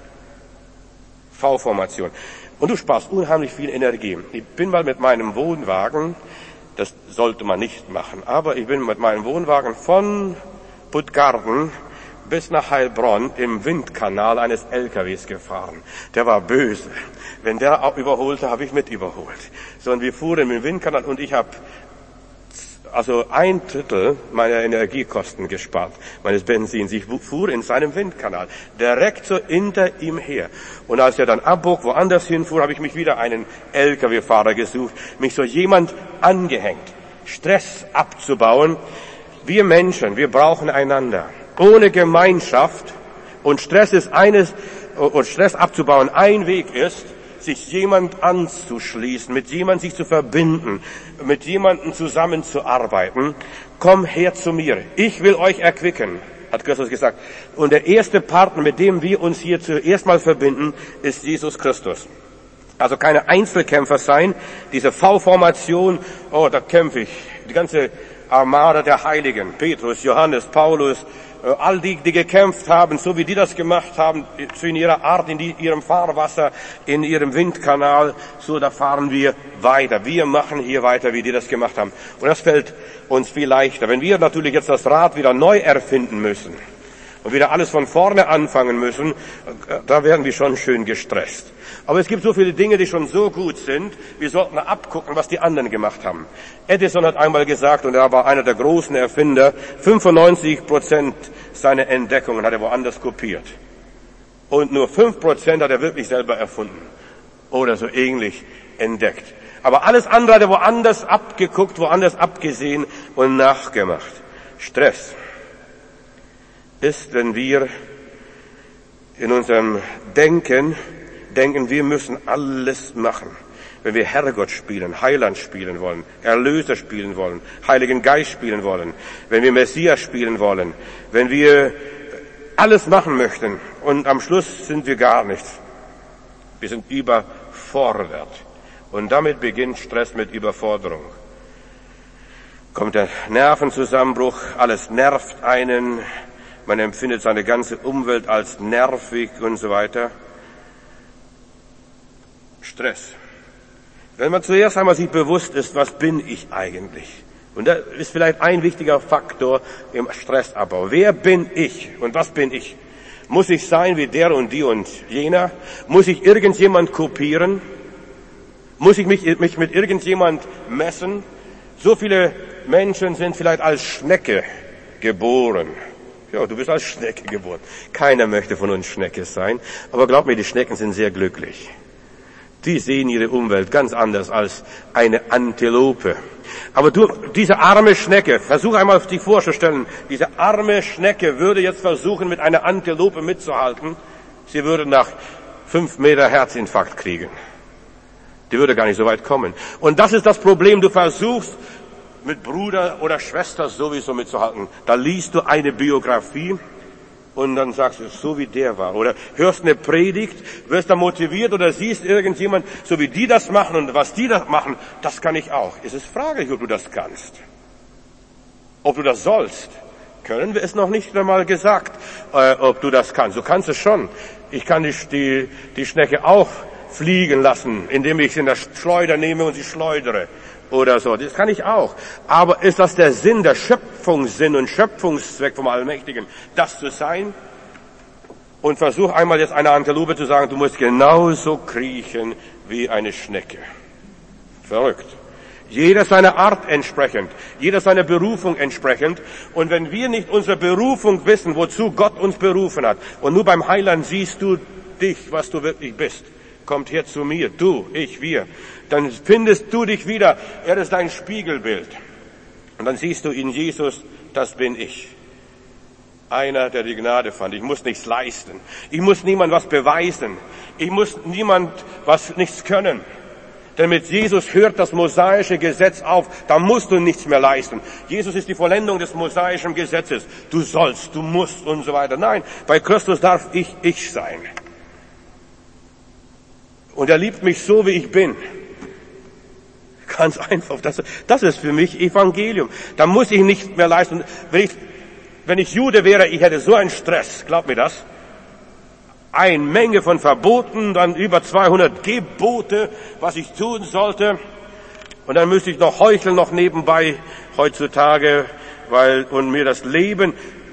V-Formation. Und du sparst unheimlich viel Energie. Ich bin mal mit meinem Wohnwagen, das sollte man nicht machen, aber ich bin mit meinem Wohnwagen von Puttgarden bis nach Heilbronn im Windkanal eines L K Ws gefahren. Der war böse. Wenn der auch überholte, habe ich mit überholt. So, und wir fuhren im Windkanal und ich habe also ein Drittel meiner Energiekosten gespart, meines Benzins. Ich fuhr in seinem Windkanal, direkt so hinter ihm her. Und als er dann abbog, woanders hinfuhr, habe ich mich wieder einen L K W-Fahrer gesucht, mich so jemand angehängt, Stress abzubauen. Wir Menschen, wir brauchen einander. Ohne Gemeinschaft, und Stress ist eines, und Stress abzubauen ein Weg ist, sich jemand anzuschließen, mit jemand sich zu verbinden, mit jemandem zusammenzuarbeiten. Komm her zu mir. Ich will euch erquicken, hat Christus gesagt. Und der erste Partner, mit dem wir uns hier zuerst mal verbinden, ist Jesus Christus. Also keine Einzelkämpfer sein, diese V-Formation, oh, da kämpfe ich. Die ganze Armada der Heiligen, Petrus, Johannes, Paulus, all die, die gekämpft haben, so wie die das gemacht haben, in ihrer Art, in die, ihrem Fahrwasser, in ihrem Windkanal, so da fahren wir weiter. Wir machen hier weiter, wie die das gemacht haben. Und das fällt uns viel leichter. Wenn wir natürlich jetzt das Rad wieder neu erfinden müssen und wieder alles von vorne anfangen müssen, da werden wir schon schön gestresst. Aber es gibt so viele Dinge, die schon so gut sind, wir sollten abgucken, was die anderen gemacht haben. Edison hat einmal gesagt, und er war einer der großen Erfinder, fünfundneunzig Prozent seiner Entdeckungen hat er woanders kopiert. Und nur fünf Prozent hat er wirklich selber erfunden. Oder so ähnlich entdeckt. Aber alles andere hat er woanders abgeguckt, woanders abgesehen und nachgemacht. Stress ist, wenn wir in unserem Denken denken, wir müssen alles machen. Wenn wir Herrgott spielen, Heiland spielen wollen, Erlöser spielen wollen, Heiligen Geist spielen wollen, wenn wir Messias spielen wollen, wenn wir alles machen möchten und am Schluss sind wir gar nichts. Wir sind überfordert. Und damit beginnt Stress mit Überforderung. Kommt der Nervenzusammenbruch, alles nervt einen, man empfindet seine ganze Umwelt als nervig und so weiter. Stress. Wenn man zuerst einmal sich bewusst ist, was bin ich eigentlich? Und das ist vielleicht ein wichtiger Faktor im Stressabbau. Wer bin ich und was bin ich? Muss ich sein wie der und die und jener? Muss ich irgendjemand kopieren? Muss ich mich, mich mit irgendjemand messen? So viele Menschen sind vielleicht als Schnecke geboren. Ja, du bist als Schnecke geboren. Keiner möchte von uns Schnecke sein. Aber glaub mir, die Schnecken sind sehr glücklich. Die sehen ihre Umwelt ganz anders als eine Antilope. Aber du, diese arme Schnecke, versuch einmal dich vorzustellen, diese arme Schnecke würde jetzt versuchen, mit einer Antilope mitzuhalten. Sie würde nach fünf Meter Herzinfarkt kriegen. Die würde gar nicht so weit kommen. Und das ist das Problem. Du versuchst, mit Bruder oder Schwester sowieso mitzuhalten. Da liest du eine Biografie und dann sagst du, so wie der war. Oder hörst eine Predigt, wirst da motiviert oder siehst irgendjemand, so wie die das machen und was die da machen, das kann ich auch. Es ist fraglich, ob du das kannst. Ob du das sollst. Können wir es noch nicht einmal gesagt, äh, ob du das kannst. Du kannst es schon. Ich kann die, die, die Schnecke auch fliegen lassen, indem ich sie in der Schleuder nehme und sie schleudere. Oder so, das kann ich auch. Aber ist das der Sinn, der Schöpfungssinn und Schöpfungszweck vom Allmächtigen, das zu sein? Und versuch einmal jetzt einer Antilope zu sagen, du musst genauso kriechen wie eine Schnecke. Verrückt. Jeder seiner Art entsprechend, jeder seiner Berufung entsprechend. Und wenn wir nicht unsere Berufung wissen, wozu Gott uns berufen hat, und nur beim Heiland siehst du dich, was du wirklich bist, kommt her zu mir, du, ich, wir, dann findest du dich wieder. Er ist dein Spiegelbild. Und dann siehst du in Jesus, das bin ich. Einer, der die Gnade fand. Ich muss nichts leisten. Ich muss niemand was beweisen. Ich muss niemand was nichts können. Denn mit Jesus hört das mosaische Gesetz auf. Da musst du nichts mehr leisten. Jesus ist die Vollendung des mosaischen Gesetzes. Du sollst, du musst und so weiter. Nein, bei Christus darf ich ich sein. Und er liebt mich so, wie ich bin. Ganz einfach. Das, das ist für mich Evangelium. Da muss ich nicht mehr leisten. Wenn ich, wenn ich Jude wäre, ich hätte so einen Stress. Glaub mir das. Eine Menge von Verboten, dann über zweihundert Gebote, was ich tun sollte. Und dann müsste ich noch heucheln, noch nebenbei heutzutage, weil, und mir das Leben,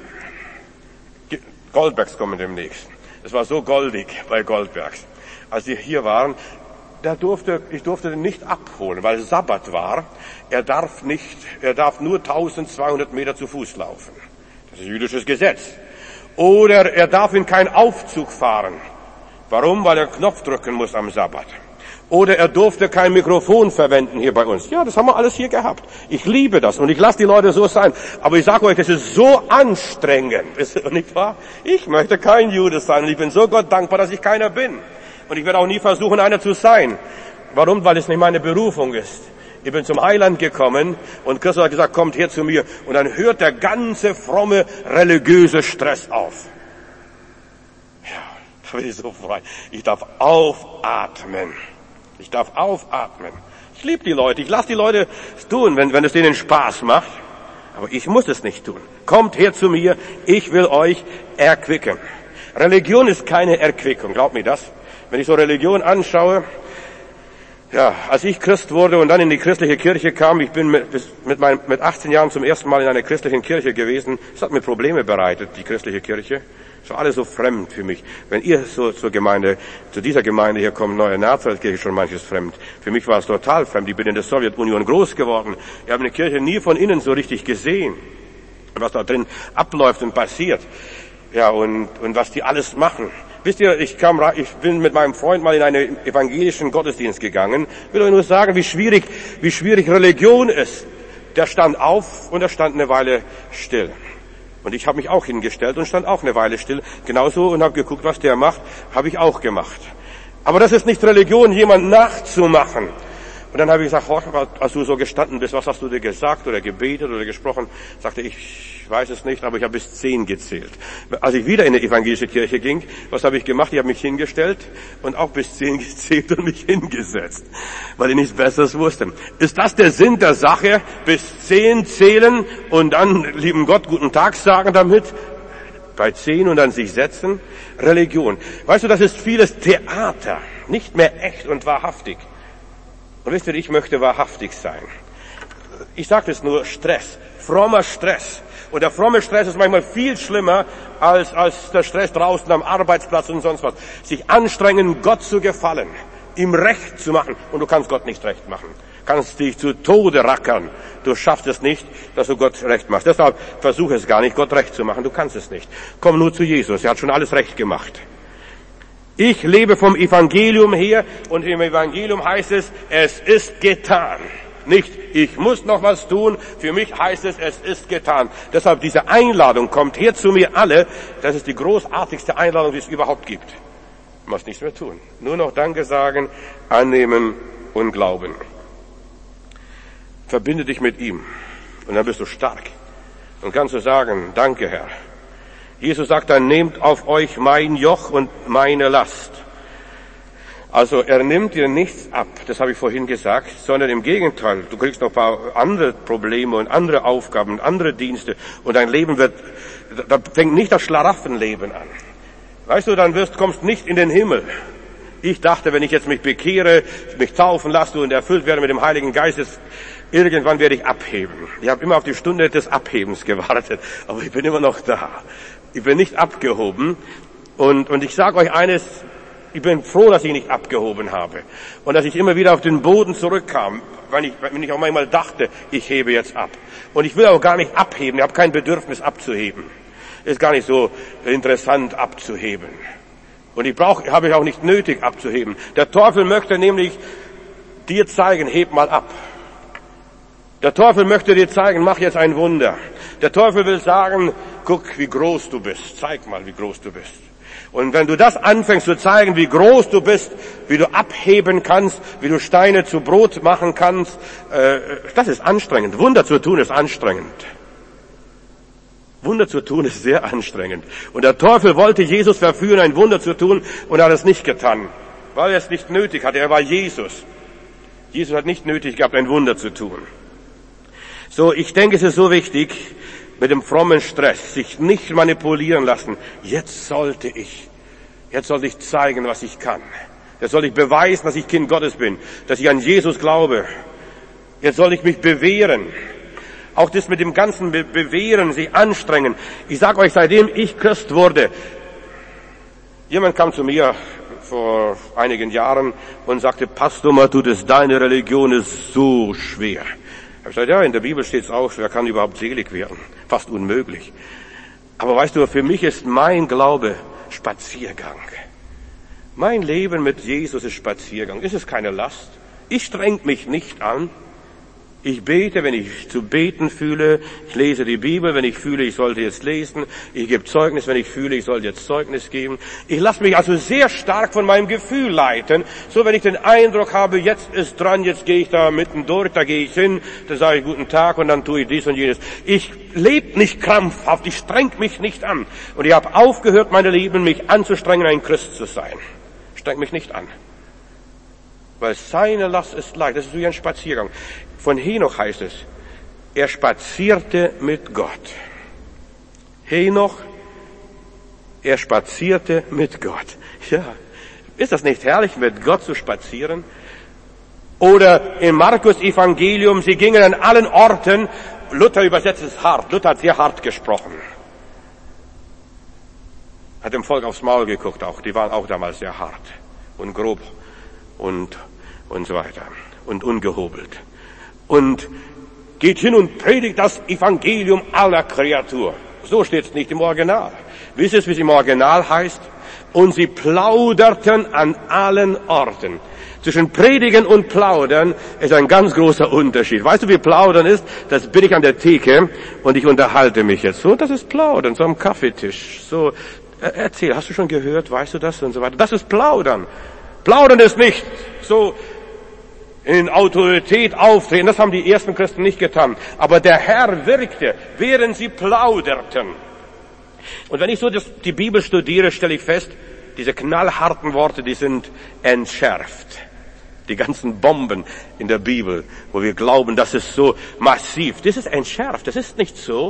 Goldbergs kommen demnächst. Es war so goldig bei Goldbergs. Als die hier waren, der durfte, ich durfte den nicht abholen, weil Sabbat war. Er darf nicht, er darf nur eintausendzweihundert Meter zu Fuß laufen. Das ist jüdisches Gesetz. Oder er darf in keinen Aufzug fahren. Warum? Weil er einen Knopf drücken muss am Sabbat. Oder er durfte kein Mikrofon verwenden hier bei uns. Ja, das haben wir alles hier gehabt. Ich liebe das und ich lasse die Leute so sein. Aber ich sage euch, das ist so anstrengend. Ist nicht wahr? Ich möchte kein Jude sein und ich bin so Gott dankbar, dass ich keiner bin. Und ich werde auch nie versuchen, einer zu sein. Warum? Weil es nicht meine Berufung ist. Ich bin zum Heiland gekommen und Christus hat gesagt, kommt her zu mir. Und dann hört der ganze fromme, religiöse Stress auf. Ja, da bin ich so frei. Ich darf aufatmen. Ich darf aufatmen. Ich liebe die Leute. Ich lasse die Leute es tun, wenn, wenn es denen Spaß macht. Aber ich muss es nicht tun. Kommt her zu mir. Ich will euch erquicken. Religion ist keine Erquickung. Glaubt mir das? Wenn ich so Religion anschaue, ja, als ich Christ wurde und dann in die christliche Kirche kam, ich bin mit, mit, meinem, mit achtzehn Jahren zum ersten Mal in einer christlichen Kirche gewesen, es hat mir Probleme bereitet, die christliche Kirche. Es war alles so fremd für mich. Wenn ihr so zur Gemeinde, zu dieser Gemeinde hier kommt, Neue Nazareth-Kirche, schon manches fremd. Für mich war es total fremd. Ich bin in der Sowjetunion groß geworden. Ich habe eine Kirche nie von innen so richtig gesehen, was da drin abläuft und passiert. Ja, und, und was die alles machen. Wisst ihr, ich kam, ich bin mit meinem Freund mal in einen evangelischen Gottesdienst gegangen. Ich will euch nur sagen, wie schwierig, wie schwierig Religion ist. Der stand auf und er stand eine Weile still. Und ich habe mich auch hingestellt und stand auch eine Weile still. Genauso und habe geguckt, was der macht, habe ich auch gemacht. Aber das ist nicht Religion, jemand nachzumachen. Und dann habe ich gesagt, als du so gestanden bist, was hast du dir gesagt oder gebetet oder gesprochen? Sagte ich, ich weiß es nicht, aber ich habe bis zehn gezählt. Als ich wieder in die evangelische Kirche ging, was habe ich gemacht? Ich habe mich hingestellt und auch bis zehn gezählt und mich hingesetzt, weil ich nichts Besseres wusste. Ist das der Sinn der Sache? Bis zehn zählen und dann lieben Gott guten Tag sagen damit? Bei zehn und dann sich setzen? Religion. Weißt du, das ist vieles Theater, nicht mehr echt und wahrhaftig. Und wisst ihr, ich möchte wahrhaftig sein. Ich sage das nur, Stress, frommer Stress. Und der fromme Stress ist manchmal viel schlimmer als, als der Stress draußen am Arbeitsplatz und sonst was. Sich anstrengen, Gott zu gefallen, ihm Recht zu machen. Und du kannst Gott nicht recht machen. Kannst dich zu Tode rackern. Du schaffst es nicht, dass du Gott recht machst. Deshalb versuche es gar nicht, Gott recht zu machen. Du kannst es nicht. Komm nur zu Jesus. Er hat schon alles recht gemacht. Ich lebe vom Evangelium her und im Evangelium heißt es, es ist getan. Nicht, ich muss noch was tun, für mich heißt es, es ist getan. Deshalb diese Einladung, kommt her zu mir alle, das ist die großartigste Einladung, die es überhaupt gibt. Du musst nichts mehr tun. Nur noch Danke sagen, annehmen und glauben. Verbinde dich mit ihm und dann bist du stark. Und kannst du sagen, danke Herr. Jesus sagt dann, nehmt auf euch mein Joch und meine Last. Also er nimmt dir nichts ab, das habe ich vorhin gesagt, sondern im Gegenteil, du kriegst noch ein paar andere Probleme und andere Aufgaben und andere Dienste und dein Leben wird, da fängt nicht das Schlaraffenleben an. Weißt du, dann wirst, kommst nicht in den Himmel. Ich dachte, wenn ich jetzt mich bekehre, mich taufen lasse und erfüllt werde mit dem Heiligen Geist, irgendwann werde ich abheben. Ich habe immer auf die Stunde des Abhebens gewartet, aber ich bin immer noch da. Ich bin nicht abgehoben und, und ich sage euch eines, ich bin froh, dass ich nicht abgehoben habe und dass ich immer wieder auf den Boden zurückkam, wenn ich, wenn ich auch manchmal dachte, ich hebe jetzt ab. Und ich will auch gar nicht abheben, ich habe kein Bedürfnis abzuheben. Ist gar nicht so interessant abzuheben. Und ich brauche, habe ich auch nicht nötig abzuheben. Der Teufel möchte nämlich dir zeigen, heb mal ab. Der Teufel möchte dir zeigen, mach jetzt ein Wunder. Der Teufel will sagen, guck, wie groß du bist. Zeig mal, wie groß du bist. Und wenn du das anfängst zu zeigen, wie groß du bist, wie du abheben kannst, wie du Steine zu Brot machen kannst, äh, das ist anstrengend. Wunder zu tun ist anstrengend. Wunder zu tun ist sehr anstrengend. Und der Teufel wollte Jesus verführen, ein Wunder zu tun, und er hat es nicht getan, weil er es nicht nötig hatte. Er war Jesus. Jesus hat nicht nötig gehabt, ein Wunder zu tun. So, ich denke, es ist so wichtig, mit dem frommen Stress, sich nicht manipulieren lassen. Jetzt sollte ich, jetzt sollte ich zeigen, was ich kann. Jetzt soll ich beweisen, dass ich Kind Gottes bin, dass ich an Jesus glaube. Jetzt soll ich mich bewähren. Auch das mit dem ganzen Be- Bewähren, sich anstrengen. Ich sage euch, seitdem ich Christ wurde, jemand kam zu mir vor einigen Jahren und sagte, Pastor Matthäus, deine Religion ist so schwer. Ich habe gesagt, ja, in der Bibel steht es auch, wer kann überhaupt selig werden? Fast unmöglich. Aber weißt du, für mich ist mein Glaube Spaziergang. Mein Leben mit Jesus ist Spaziergang. Es ist keine Last. Ich streng mich nicht an. Ich bete, wenn ich zu beten fühle. Ich lese die Bibel, wenn ich fühle, ich sollte jetzt lesen. Ich gebe Zeugnis, wenn ich fühle, ich sollte jetzt Zeugnis geben. Ich lasse mich also sehr stark von meinem Gefühl leiten. So, wenn ich den Eindruck habe, jetzt ist dran, jetzt gehe ich da mitten durch, da gehe ich hin, dann sage ich guten Tag und dann tue ich dies und jenes. Ich lebe nicht krampfhaft, ich streng mich nicht an. Und ich habe aufgehört, meine Lieben, mich anzustrengen, ein Christ zu sein. Ich streng mich nicht an. Weil seine Last ist leicht. Das ist wie ein Spaziergang. Von Henoch heißt es, er spazierte mit Gott. Henoch, er spazierte mit Gott. Ja, ist das nicht herrlich, mit Gott zu spazieren? Oder im Markus Evangelium, sie gingen an allen Orten, Luther übersetzt es hart, Luther hat sehr hart gesprochen. Hat dem Volk aufs Maul geguckt auch, die waren auch damals sehr hart und grob und, und so weiter und ungehobelt. Und geht hin und predigt das Evangelium aller Kreatur. So steht es nicht im Original. Wisst ihr, wie es im Original heißt? Und sie plauderten an allen Orten. Zwischen Predigen und Plaudern ist ein ganz großer Unterschied. Weißt du, wie Plaudern ist? Das bin ich an der Theke und ich unterhalte mich jetzt. So, das ist Plaudern, so am Kaffeetisch. So, erzähl, hast du schon gehört, weißt du das und so weiter. Das ist Plaudern. Plaudern ist nicht so in Autorität auftreten, das haben die ersten Christen nicht getan. Aber der Herr wirkte, während sie plauderten. Und wenn ich so das, die Bibel studiere, stelle ich fest, diese knallharten Worte, die sind entschärft. Die ganzen Bomben in der Bibel, wo wir glauben, das ist so massiv, das ist entschärft, das ist nicht so.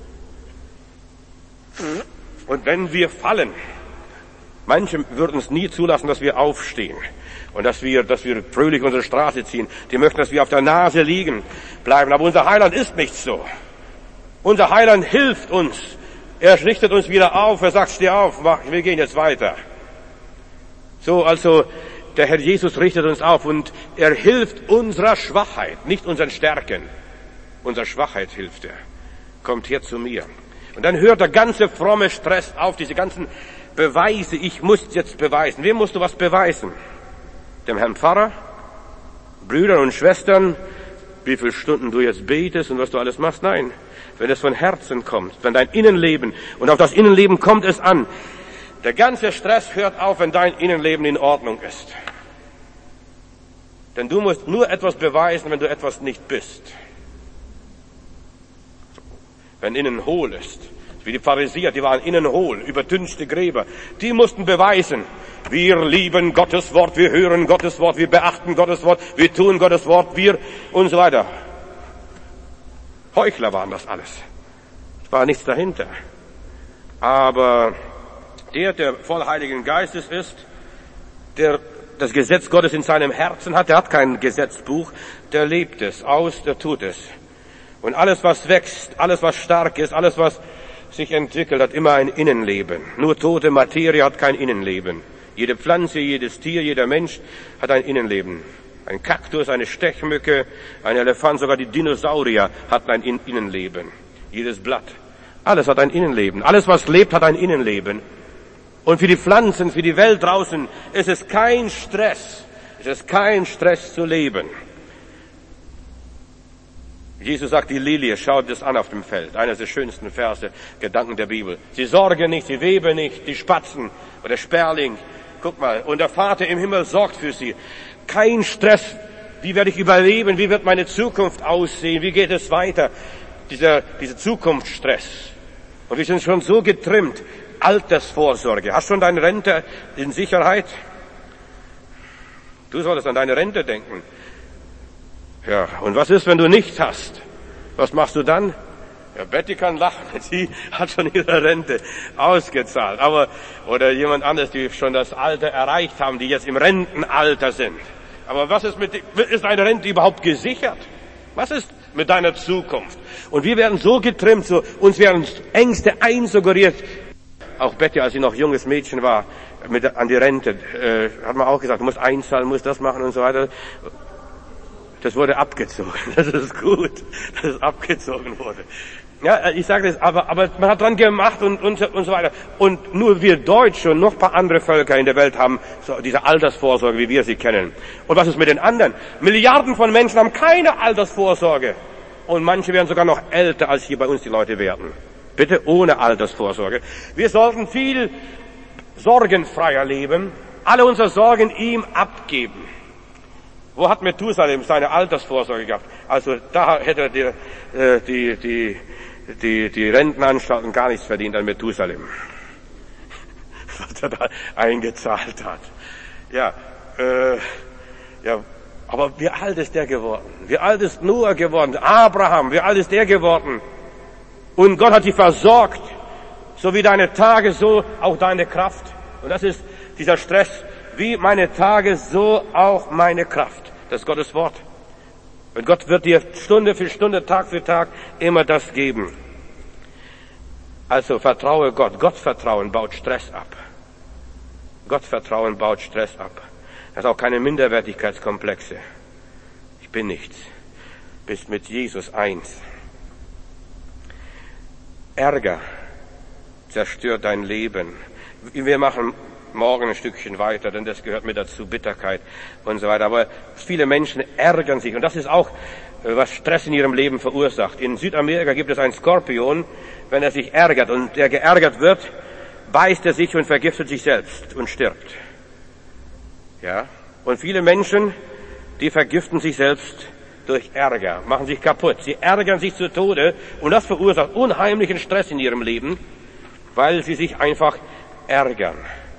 Und wenn wir fallen, manche würden es nie zulassen, dass wir aufstehen. Und dass wir, dass wir fröhlich unsere Straße ziehen. Die möchten, dass wir auf der Nase liegen bleiben. Aber unser Heiland ist nicht so. Unser Heiland hilft uns. Er richtet uns wieder auf. Er sagt, steh auf, mach, wir gehen jetzt weiter. So, also, der Herr Jesus richtet uns auf und er hilft unserer Schwachheit, nicht unseren Stärken. Unserer Schwachheit hilft er. Kommt her zu mir. Und dann hört der ganze fromme Stress auf, diese ganzen Beweise, ich muss jetzt beweisen. Wem musst du was beweisen? Dem Herrn Pfarrer? Brüdern und Schwestern? Wie viele Stunden du jetzt betest und was du alles machst? Nein. Wenn es von Herzen kommt, wenn dein Innenleben, und auf das Innenleben kommt es an. Der ganze Stress hört auf, wenn dein Innenleben in Ordnung ist. Denn du musst nur etwas beweisen, wenn du etwas nicht bist. Wenn innen hohl ist. Wie die Pharisäer, die waren innen hohl, übertünchte Gräber. Die mussten beweisen, wir lieben Gottes Wort, wir hören Gottes Wort, wir beachten Gottes Wort, wir tun Gottes Wort, wir und so weiter. Heuchler waren das alles. Es war nichts dahinter. Aber der, der voll Heiligen Geistes ist, der das Gesetz Gottes in seinem Herzen hat, der hat kein Gesetzbuch, der lebt es aus, der tut es. Und alles, was wächst, alles, was stark ist, alles, was sich entwickelt, hat immer ein Innenleben. Nur tote Materie hat kein Innenleben. Jede Pflanze, jedes Tier, jeder Mensch hat ein Innenleben. Ein Kaktus, eine Stechmücke, ein Elefant, sogar die Dinosaurier hatten ein Innenleben. Jedes Blatt. Alles hat ein Innenleben. Alles, was lebt, hat ein Innenleben. Und für die Pflanzen, für die Welt draußen ist es kein Stress. Es ist kein Stress zu leben. Jesus sagt, die Lilie, schaut es an auf dem Feld. Einer der schönsten Verse, Gedanken der Bibel. Sie sorgen nicht, sie weben nicht, die Spatzen oder der Sperling. Guck mal, und der Vater im Himmel sorgt für sie. Kein Stress. Wie werde ich überleben? Wie wird meine Zukunft aussehen? Wie geht es weiter? Dieser, dieser Zukunftsstress. Und wir sind schon so getrimmt. Altersvorsorge. Hast schon deine Rente in Sicherheit? Du solltest an deine Rente denken. Ja, und was ist, wenn du nichts hast? Was machst du dann? Ja, Betty kann lachen, sie hat schon ihre Rente ausgezahlt. Aber, oder jemand anderes, die schon das Alter erreicht haben, die jetzt im Rentenalter sind. Aber was ist mit, ist deine Rente überhaupt gesichert? Was ist mit deiner Zukunft? Und wir werden so getrimmt, so, uns werden Ängste einsuggeriert. Auch Betty, als sie noch junges Mädchen war, mit, an die Rente, äh, hat man auch gesagt, du musst einzahlen, musst das machen und so weiter. Das wurde abgezogen. Das ist gut, dass es abgezogen wurde. Ja, ich sage das, aber, aber man hat dran gemacht und, und, und so weiter. Und nur wir Deutsche und noch ein paar andere Völker in der Welt haben so diese Altersvorsorge, wie wir sie kennen. Und was ist mit den anderen? Milliarden von Menschen haben keine Altersvorsorge. Und manche werden sogar noch älter, als hier bei uns die Leute werden. Bitte ohne Altersvorsorge. Wir sollten viel sorgenfreier leben, alle unsere Sorgen ihm abgeben. Wo hat Methusalem seine Altersvorsorge gehabt? Also da hätte die, äh, die, die, die, die Rentenanstalten gar nichts verdient an Methusalem. Was er da eingezahlt hat. Ja, äh, ja, aber wie alt ist der geworden? Wie alt ist Noah geworden? Abraham, wie alt ist der geworden? Und Gott hat sie versorgt. So wie deine Tage, so auch deine Kraft. Und das ist dieser Stress. Wie meine Tage, so auch meine Kraft. Das ist Gottes Wort. Und Gott wird dir Stunde für Stunde, Tag für Tag immer das geben. Also vertraue Gott. Gottvertrauen baut Stress ab. Gottvertrauen baut Stress ab. Das hat auch keine Minderwertigkeitskomplexe. Ich bin nichts. Bist mit Jesus eins. Ärger zerstört dein Leben. Wir machen morgen ein Stückchen weiter, denn das gehört mit dazu, Bitterkeit und so weiter. Aber viele Menschen ärgern sich und das ist auch, was Stress in ihrem Leben verursacht. In Südamerika gibt es einen Skorpion, wenn er sich ärgert und der geärgert wird, beißt er sich und vergiftet sich selbst und stirbt. Ja, und viele Menschen, die vergiften sich selbst durch Ärger, machen sich kaputt. Sie ärgern sich zu Tode und das verursacht unheimlichen Stress in ihrem Leben, weil sie sich einfach ärgern.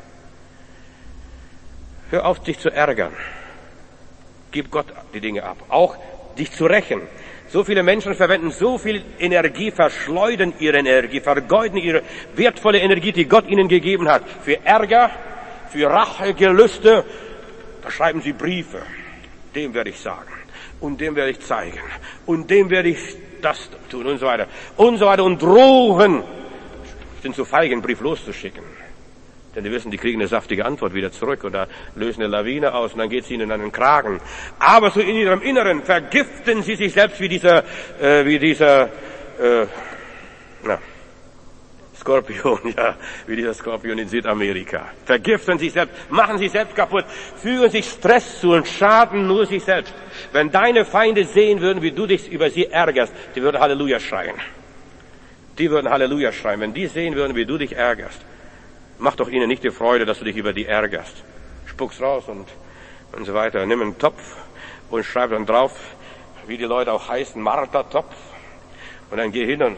Hör auf, dich zu ärgern. Gib Gott die Dinge ab. Auch dich zu rächen. So viele Menschen verwenden so viel Energie, verschleudern ihre Energie, vergeuden ihre wertvolle Energie, die Gott ihnen gegeben hat, für Ärger, für Rachegelüste. Da schreiben sie Briefe. Dem werde ich sagen. Und dem werde ich zeigen. Und dem werde ich das tun und so weiter. Und so weiter und drohen. Sind zu feig, einen Brief loszuschicken. Denn die wissen, die kriegen eine saftige Antwort wieder zurück oder lösen eine Lawine aus und dann geht es ihnen an den Kragen. Aber so in ihrem Inneren vergiften sie sich selbst wie dieser, äh, wie dieser, äh, na, Skorpion, ja, wie dieser Skorpion in Südamerika. Vergiften sich selbst, machen sich selbst kaputt, fügen sich Stress zu und schaden nur sich selbst. Wenn deine Feinde sehen würden, wie du dich über sie ärgerst, die würden Halleluja schreien. Die würden Halleluja schreien, wenn die sehen würden, wie du dich ärgerst. Mach doch ihnen nicht die Freude, dass du dich über die ärgerst. Spuck's raus und, und so weiter. Nimm einen Topf und schreib dann drauf, wie die Leute auch heißen, Martertopf. Und dann geh hin und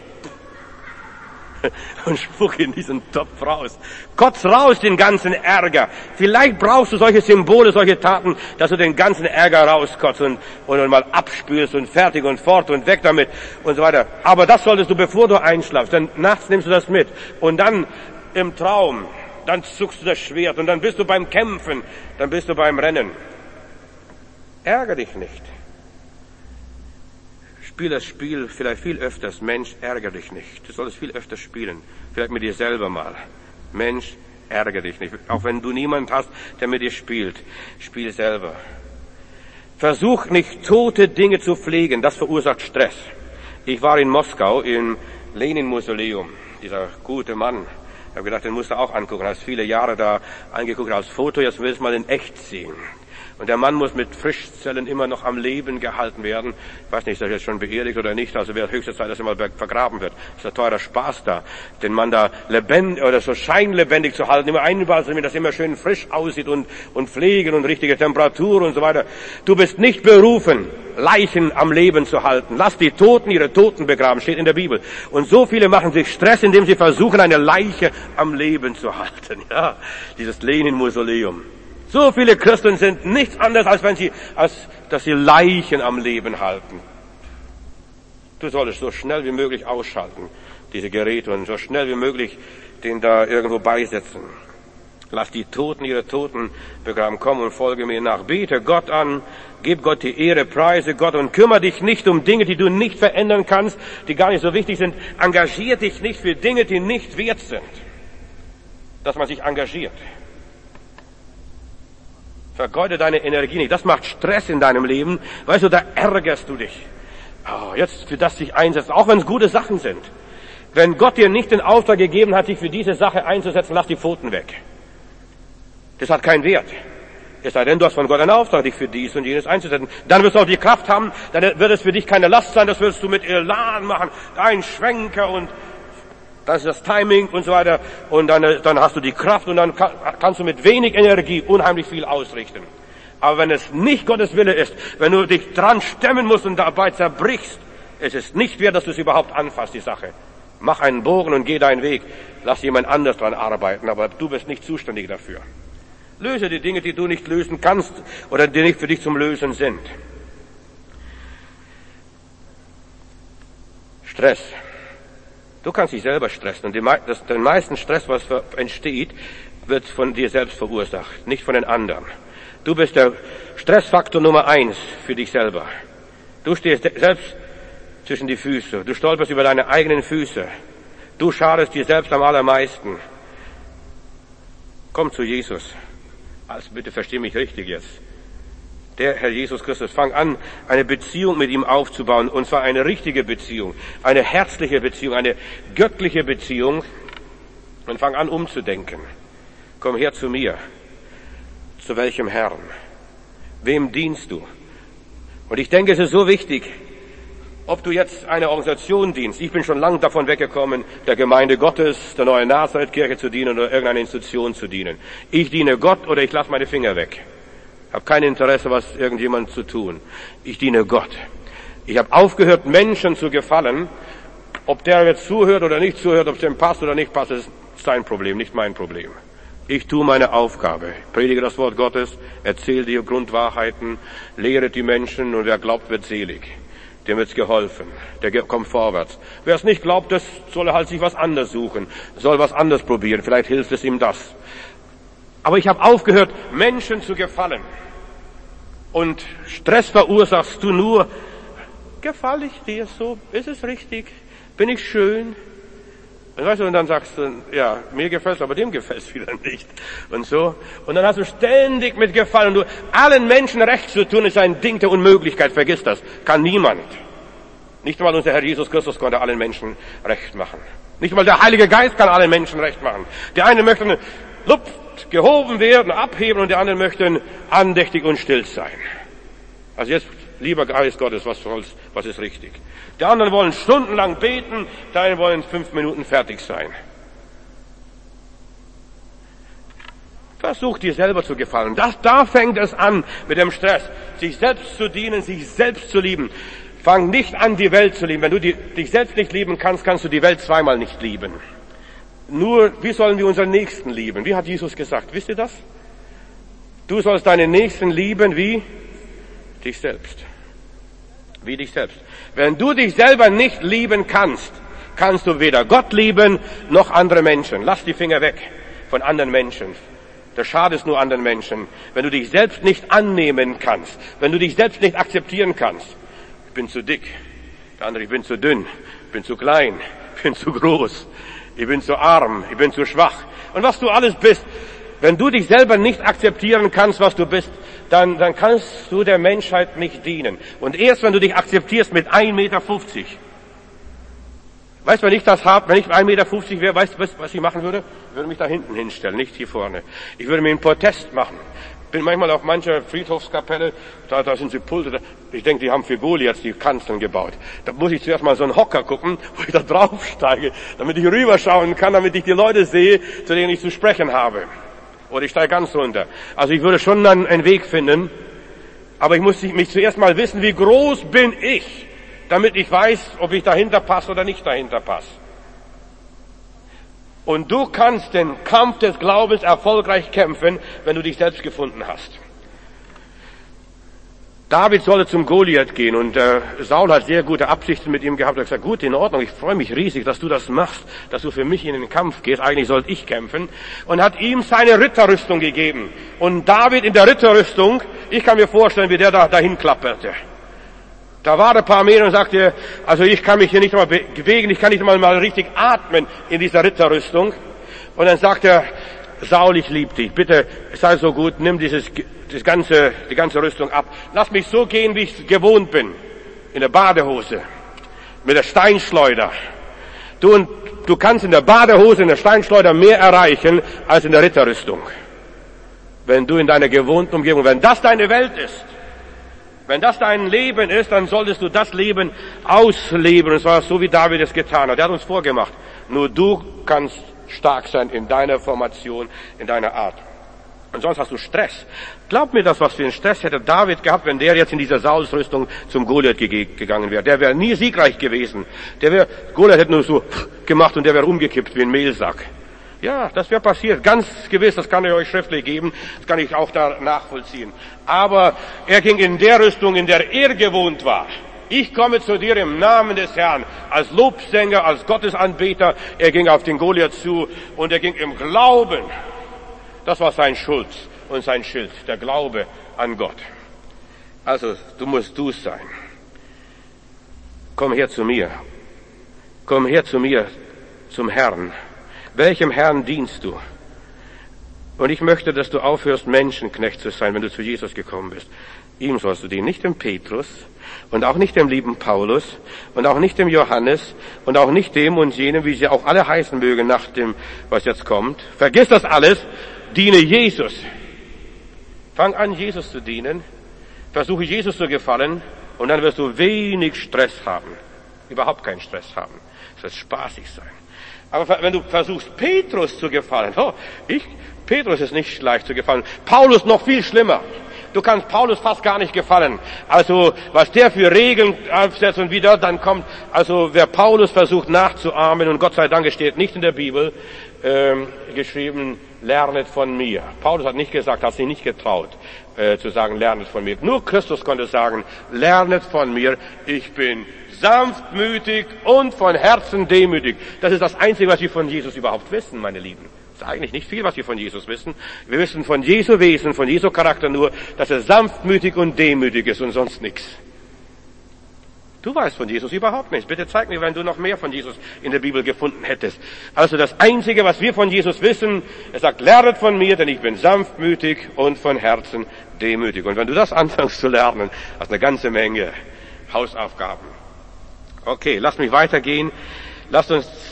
und spuck in diesen Topf raus. Kotz raus den ganzen Ärger. Vielleicht brauchst du solche Symbole, solche Taten, dass du den ganzen Ärger rauskotzt und, und mal abspülst und fertig und fort und weg damit und so weiter. Aber das solltest du, bevor du einschlafst. Dann nachts nimmst du das mit. Und dann im Traum, dann zuckst du das Schwert und dann bist du beim Kämpfen, dann bist du beim Rennen. Ärger dich nicht. Spiel das Spiel vielleicht viel öfters. Mensch, ärgere dich nicht. Du solltest viel öfter spielen. Vielleicht mit dir selber mal. Mensch, ärgere dich nicht. Auch wenn du niemand hast, der mit dir spielt. Spiel selber. Versuch nicht, tote Dinge zu pflegen. Das verursacht Stress. Ich war in Moskau im Lenin-Museum. Dieser gute Mann. Ich habe gedacht, den musst du auch angucken. Du hast viele Jahre da angeguckt als Foto. Jetzt willst du mal in echt sehen. Und der Mann muss mit Frischzellen immer noch am Leben gehalten werden. Ich weiß nicht, ist er jetzt schon beerdigt oder nicht. Also wäre höchste Zeit, dass er mal vergraben wird. Das ist ein teurer Spaß da, den Mann da lebendig oder so scheinlebendig zu halten, immer einbauen, damit das immer schön frisch aussieht und, und pflegen und richtige Temperatur und so weiter. Du bist nicht berufen, Leichen am Leben zu halten. Lass die Toten ihre Toten begraben, steht in der Bibel. Und so viele machen sich Stress, indem sie versuchen, eine Leiche am Leben zu halten. Ja, dieses Lenin-Mausoleum. So viele Christen sind nichts anderes, als wenn sie, als dass sie Leichen am Leben halten. Du solltest so schnell wie möglich ausschalten, diese Geräte, und so schnell wie möglich den da irgendwo beisetzen. Lass die Toten ihre Toten begraben. Komm und folge mir nach. Bete Gott an, gib Gott die Ehre, preise Gott und kümmere dich nicht um Dinge, die du nicht verändern kannst, die gar nicht so wichtig sind. Engagier dich nicht für Dinge, die nicht wert sind, dass man sich engagiert. Vergeude deine Energie nicht. Das macht Stress in deinem Leben. Weißt du, da ärgerst du dich. Oh, jetzt für das dich einsetzen, auch wenn es gute Sachen sind. Wenn Gott dir nicht den Auftrag gegeben hat, dich für diese Sache einzusetzen, lass die Pfoten weg. Das hat keinen Wert. Es sei denn, du hast von Gott einen Auftrag, dich für dies und jenes einzusetzen. Dann wirst du auch die Kraft haben, dann wird es für dich keine Last sein, das wirst du mit Elan machen, dein Schwenker und das ist das Timing und so weiter. Und dann, dann hast du die Kraft und dann kann, kannst du mit wenig Energie unheimlich viel ausrichten. Aber wenn es nicht Gottes Wille ist, wenn du dich dran stemmen musst und dabei zerbrichst, es ist nicht wert, dass du es überhaupt anfasst, die Sache. Mach einen Bogen und geh deinen Weg. Lass jemand anders dran arbeiten, aber du bist nicht zuständig dafür. Löse die Dinge, die du nicht lösen kannst oder die nicht für dich zum Lösen sind. Stress. Du kannst dich selber stressen und den meisten Stress, was entsteht, wird von dir selbst verursacht, nicht von den anderen. Du bist der Stressfaktor Nummer eins für dich selber. Du stehst selbst zwischen die Füße. Du stolperst über deine eigenen Füße. Du schadest dir selbst am allermeisten. Komm zu Jesus. Also bitte versteh mich richtig jetzt. Der Herr Jesus Christus, fang an, eine Beziehung mit ihm aufzubauen, und zwar eine richtige Beziehung, eine herzliche Beziehung, eine göttliche Beziehung, und fang an umzudenken. Komm her zu mir. Zu welchem Herrn? Wem dienst du? Und ich denke, es ist so wichtig, ob du jetzt einer Organisation dienst. Ich bin schon lange davon weggekommen, der Gemeinde Gottes, der neuen Nazareth-Kirche zu dienen oder irgendeiner Institution zu dienen. Ich diene Gott oder ich lasse meine Finger weg. Ich habe kein Interesse, was irgendjemand zu tun. Ich diene Gott. Ich habe aufgehört, Menschen zu gefallen. Ob der jetzt zuhört oder nicht zuhört, ob es dem passt oder nicht passt, ist sein Problem, nicht mein Problem. Ich tue meine Aufgabe. Ich predige das Wort Gottes, erzähle die Grundwahrheiten, lehre die Menschen, und wer glaubt, wird selig. Dem wird's geholfen. Der kommt vorwärts. Wer es nicht glaubt, das soll halt sich was anderes suchen, soll was anderes probieren. Vielleicht hilft es ihm das. Aber ich habe aufgehört, Menschen zu gefallen. Und Stress verursachst du nur. Gefalle ich dir so? Ist es richtig? Bin ich schön? Und weißt du, und dann sagst du, ja, mir gefällt's, aber dem gefällt's wieder nicht. Und so. Und dann hast du ständig mit Gefallen. Und du, allen Menschen recht zu tun, ist ein Ding der Unmöglichkeit. Vergiss das. Kann niemand. Nicht mal unser Herr Jesus Christus konnte allen Menschen recht machen. Nicht mal der Heilige Geist kann allen Menschen recht machen. Der eine möchte lupft, gehoben werden, abheben und der andere möchte andächtig und still sein. Also jetzt, lieber Geist Gottes, was soll's, was ist richtig? Die anderen wollen stundenlang beten, die einen wollen fünf Minuten fertig sein. Versuch dir selber zu gefallen. Das, da fängt es an mit dem Stress. Sich selbst zu dienen, sich selbst zu lieben. Fang nicht an, die Welt zu lieben. Wenn du die, dich selbst nicht lieben kannst, kannst du die Welt zweimal nicht lieben. Nur, wie sollen wir unseren Nächsten lieben? Wie hat Jesus gesagt? Wisst ihr das? Du sollst deinen Nächsten lieben wie dich selbst. Wie dich selbst. Wenn du dich selber nicht lieben kannst, kannst du weder Gott lieben, noch andere Menschen. Lass die Finger weg von anderen Menschen. Das schadet nur anderen Menschen. Wenn du dich selbst nicht annehmen kannst, wenn du dich selbst nicht akzeptieren kannst. Ich bin zu dick. Der andere, ich bin zu dünn. Ich bin zu klein. Ich bin zu groß. Ich bin zu arm. Ich bin zu schwach. Und was du alles bist, wenn du dich selber nicht akzeptieren kannst, was du bist, dann, dann kannst du der Menschheit nicht dienen. Und erst wenn du dich akzeptierst mit ein Meter fünfzig. Weißt du, wenn ich das habe, wenn ich ein Meter fünfzig wäre, weißt du, was ich machen würde? Ich würde mich da hinten hinstellen, nicht hier vorne. Ich würde mir einen Protest machen. Bin manchmal auf mancher Friedhofskapelle, da, da sind sie Pulte, da, ich denke, die haben für Goliath die Kanzeln gebaut. Da muss ich zuerst mal so einen Hocker gucken, wo ich da draufsteige, damit ich rüberschauen kann, damit ich die Leute sehe, zu denen ich zu sprechen habe. Oder ich steige ganz runter. Also ich würde schon dann einen Weg finden, aber ich muss mich zuerst mal wissen, wie groß bin ich, damit ich weiß, ob ich dahinter passe oder nicht dahinter passe. Und du kannst den Kampf des Glaubens erfolgreich kämpfen, wenn du dich selbst gefunden hast. David sollte zum Goliath gehen und äh, Saul hat sehr gute Absichten mit ihm gehabt. Er hat gesagt, gut, in Ordnung, ich freue mich riesig, dass du das machst, dass du für mich in den Kampf gehst. Eigentlich sollte ich kämpfen. Und hat ihm seine Ritterrüstung gegeben. Und David in der Ritterrüstung, ich kann mir vorstellen, wie der da dahin klapperte. Da war ein paar Meter und sagte, also ich kann mich hier nicht mal bewegen, ich kann nicht mal, mal richtig atmen in dieser Ritterrüstung. Und dann sagt er, Saul, ich liebe dich, bitte sei so gut, nimm dieses, das ganze, die ganze Rüstung ab. Lass mich so gehen, wie ich gewohnt bin, in der Badehose, mit der Steinschleuder. Du, du kannst in der Badehose, in der Steinschleuder mehr erreichen, als in der Ritterrüstung. Wenn du in deiner gewohnten Umgebung, wenn das deine Welt ist, wenn das dein Leben ist, dann solltest du das Leben ausleben. Und zwar so, wie David es getan hat. Er hat uns vorgemacht. Nur du kannst stark sein in deiner Formation, in deiner Art. Und sonst hast du Stress. Glaub mir das, was für einen Stress hätte David gehabt, wenn der jetzt in dieser Saulsrüstung zum Goliath gegangen wäre. Der wäre nie siegreich gewesen. Der wäre, Goliath hätte nur so gemacht und der wäre umgekippt wie ein Mehlsack. Ja, das wäre passiert. Ganz gewiss, das kann ich euch schriftlich geben. Das kann ich auch da nachvollziehen. Aber er ging in der Rüstung, in der er gewohnt war. Ich komme zu dir im Namen des Herrn, als Lobsänger, als Gottesanbeter. Er ging auf den Goliath zu und er ging im Glauben. Das war sein Schutz und sein Schild, der Glaube an Gott. Also, du musst du sein. Komm her zu mir. Komm her zu mir, zum Herrn. Welchem Herrn dienst du? Und ich möchte, dass du aufhörst, Menschenknecht zu sein, wenn du zu Jesus gekommen bist. Ihm sollst du dienen, nicht dem Petrus und auch nicht dem lieben Paulus und auch nicht dem Johannes und auch nicht dem und jenem, wie sie auch alle heißen mögen nach dem, was jetzt kommt. Vergiss das alles, diene Jesus. Fang an, Jesus zu dienen, versuche Jesus zu gefallen und dann wirst du wenig Stress haben, überhaupt keinen Stress haben. Es wird spaßig sein. Aber wenn du versuchst, Petrus zu gefallen, oh, ich, Petrus ist nicht leicht zu gefallen. Paulus noch viel schlimmer. Du kannst Paulus fast gar nicht gefallen. Also, was der für Regeln aufsetzt und wie dort dann kommt, also wer Paulus versucht nachzuahmen, und Gott sei Dank, es steht nicht in der Bibel, ähm, geschrieben, lernet von mir. Paulus hat nicht gesagt, hat sich nicht getraut, äh, zu sagen, lernet von mir. Nur Christus konnte sagen, lernet von mir, ich bin sanftmütig und von Herzen demütig. Das ist das Einzige, was wir von Jesus überhaupt wissen, meine Lieben. Das ist eigentlich nicht viel, was wir von Jesus wissen. Wir wissen von Jesu Wesen, von Jesu Charakter nur, dass er sanftmütig und demütig ist und sonst nichts. Du weißt von Jesus überhaupt nichts. Bitte zeig mir, wenn du noch mehr von Jesus in der Bibel gefunden hättest. Also das Einzige, was wir von Jesus wissen, er sagt, lernet von mir, denn ich bin sanftmütig und von Herzen demütig. Und wenn du das anfängst zu lernen, hast du eine ganze Menge Hausaufgaben. Okay, lass mich weitergehen. Lasst uns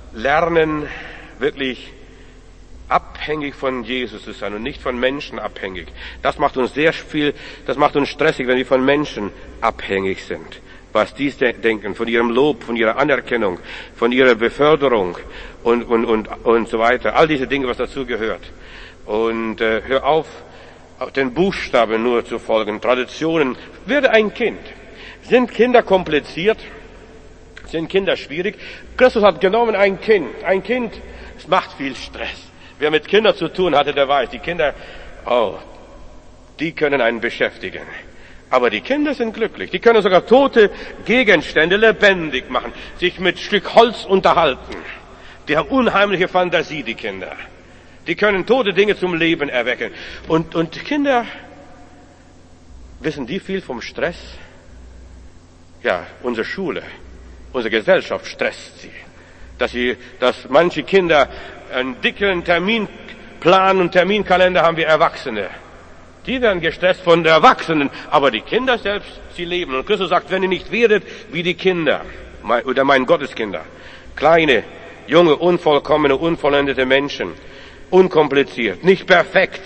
lernen, wirklich abhängig von Jesus zu sein und nicht von Menschen abhängig. Das macht uns sehr viel, das macht uns stressig, wenn wir von Menschen abhängig sind. Was die denken, von ihrem Lob, von ihrer Anerkennung, von ihrer Beförderung und, und, und, und so weiter. All diese Dinge, was dazu gehört. Und äh, hör auf, den Buchstaben nur zu folgen, Traditionen. Werde ein Kind. Sind Kinder kompliziert? Sind Kinder schwierig? Christus hat genommen ein Kind. Ein Kind, es macht viel Stress. Wer mit Kindern zu tun hatte, der weiß, die Kinder, oh, die können einen beschäftigen. Aber die Kinder sind glücklich. Die können sogar tote Gegenstände lebendig machen, sich mit Stück Holz unterhalten. Die haben unheimliche Fantasie, die Kinder. Die können tote Dinge zum Leben erwecken. Und, und Kinder, wissen die viel vom Stress? Ja, unsere Schule, unsere Gesellschaft stresst sie. Dass sie, dass manche Kinder einen dicken Terminplan und Terminkalender haben wie Erwachsene. Die werden gestresst von den Erwachsenen, aber die Kinder selbst, sie leben. Und Christus sagt, wenn ihr nicht werdet wie die Kinder, oder mein Gotteskinder, kleine, junge, unvollkommene, unvollendete Menschen, unkompliziert, nicht perfekt.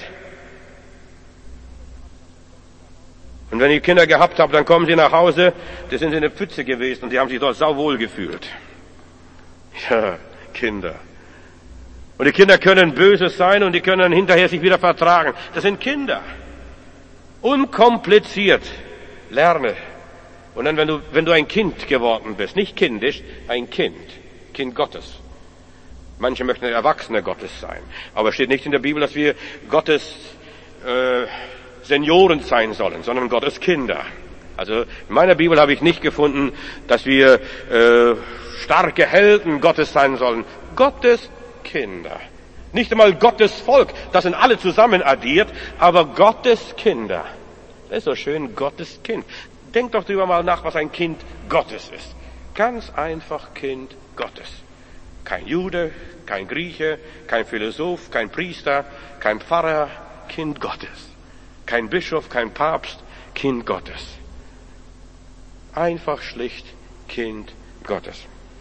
Und wenn ihr Kinder gehabt habt, dann kommen sie nach Hause, die sind in der Pfütze gewesen und die haben sich dort sauwohl gefühlt. Ja, Kinder. Und die Kinder können böse sein und die können dann hinterher sich wieder vertragen. Das sind Kinder. Unkompliziert. Lerne. Und dann, wenn du, wenn du ein Kind geworden bist, nicht kindisch, ein Kind. Kind Gottes. Manche möchten Erwachsene Gottes sein. Aber es steht nicht in der Bibel, dass wir Gottes äh, Senioren sein sollen, sondern Gottes Kinder. Also in meiner Bibel habe ich nicht gefunden, dass wir äh, starke Helden Gottes sein sollen. Gottes Kinder. Nicht einmal Gottes Volk, das sind alle zusammen addiert, aber Gottes Kinder. Das ist so schön, Gottes Kind. Denk doch drüber mal nach, was ein Kind Gottes ist. Ganz einfach Kind Gottes. Kein Jude, kein Grieche, kein Philosoph, kein Priester, kein Pfarrer, Kind Gottes. Kein Bischof, kein Papst, Kind Gottes. Einfach schlicht Kind Gottes.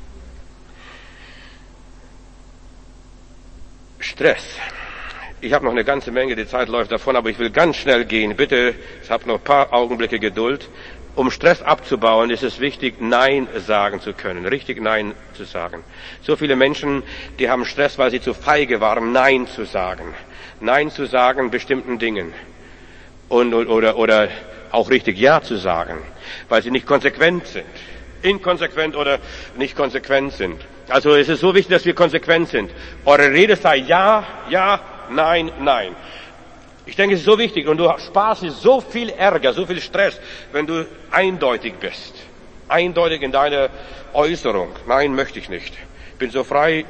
Stress. Ich habe noch eine ganze Menge, die Zeit läuft davon, aber ich will ganz schnell gehen. Bitte, ich habe noch ein paar Augenblicke Geduld. Um Stress abzubauen, ist es wichtig, Nein sagen zu können, richtig Nein zu sagen. So viele Menschen, die haben Stress, weil sie zu feige waren, Nein zu sagen. Nein zu sagen bestimmten Dingen. Und, oder, oder auch richtig Ja zu sagen, weil sie nicht konsequent sind. Inkonsequent oder nicht konsequent sind. Also es ist so wichtig, dass wir konsequent sind. Eure Rede sei Ja, Ja, Nein, Nein. Ich denke, es ist so wichtig und du sparst dir so viel Ärger, so viel Stress, wenn du eindeutig bist. Eindeutig in deiner Äußerung. Nein, möchte ich nicht. Ich bin so frei.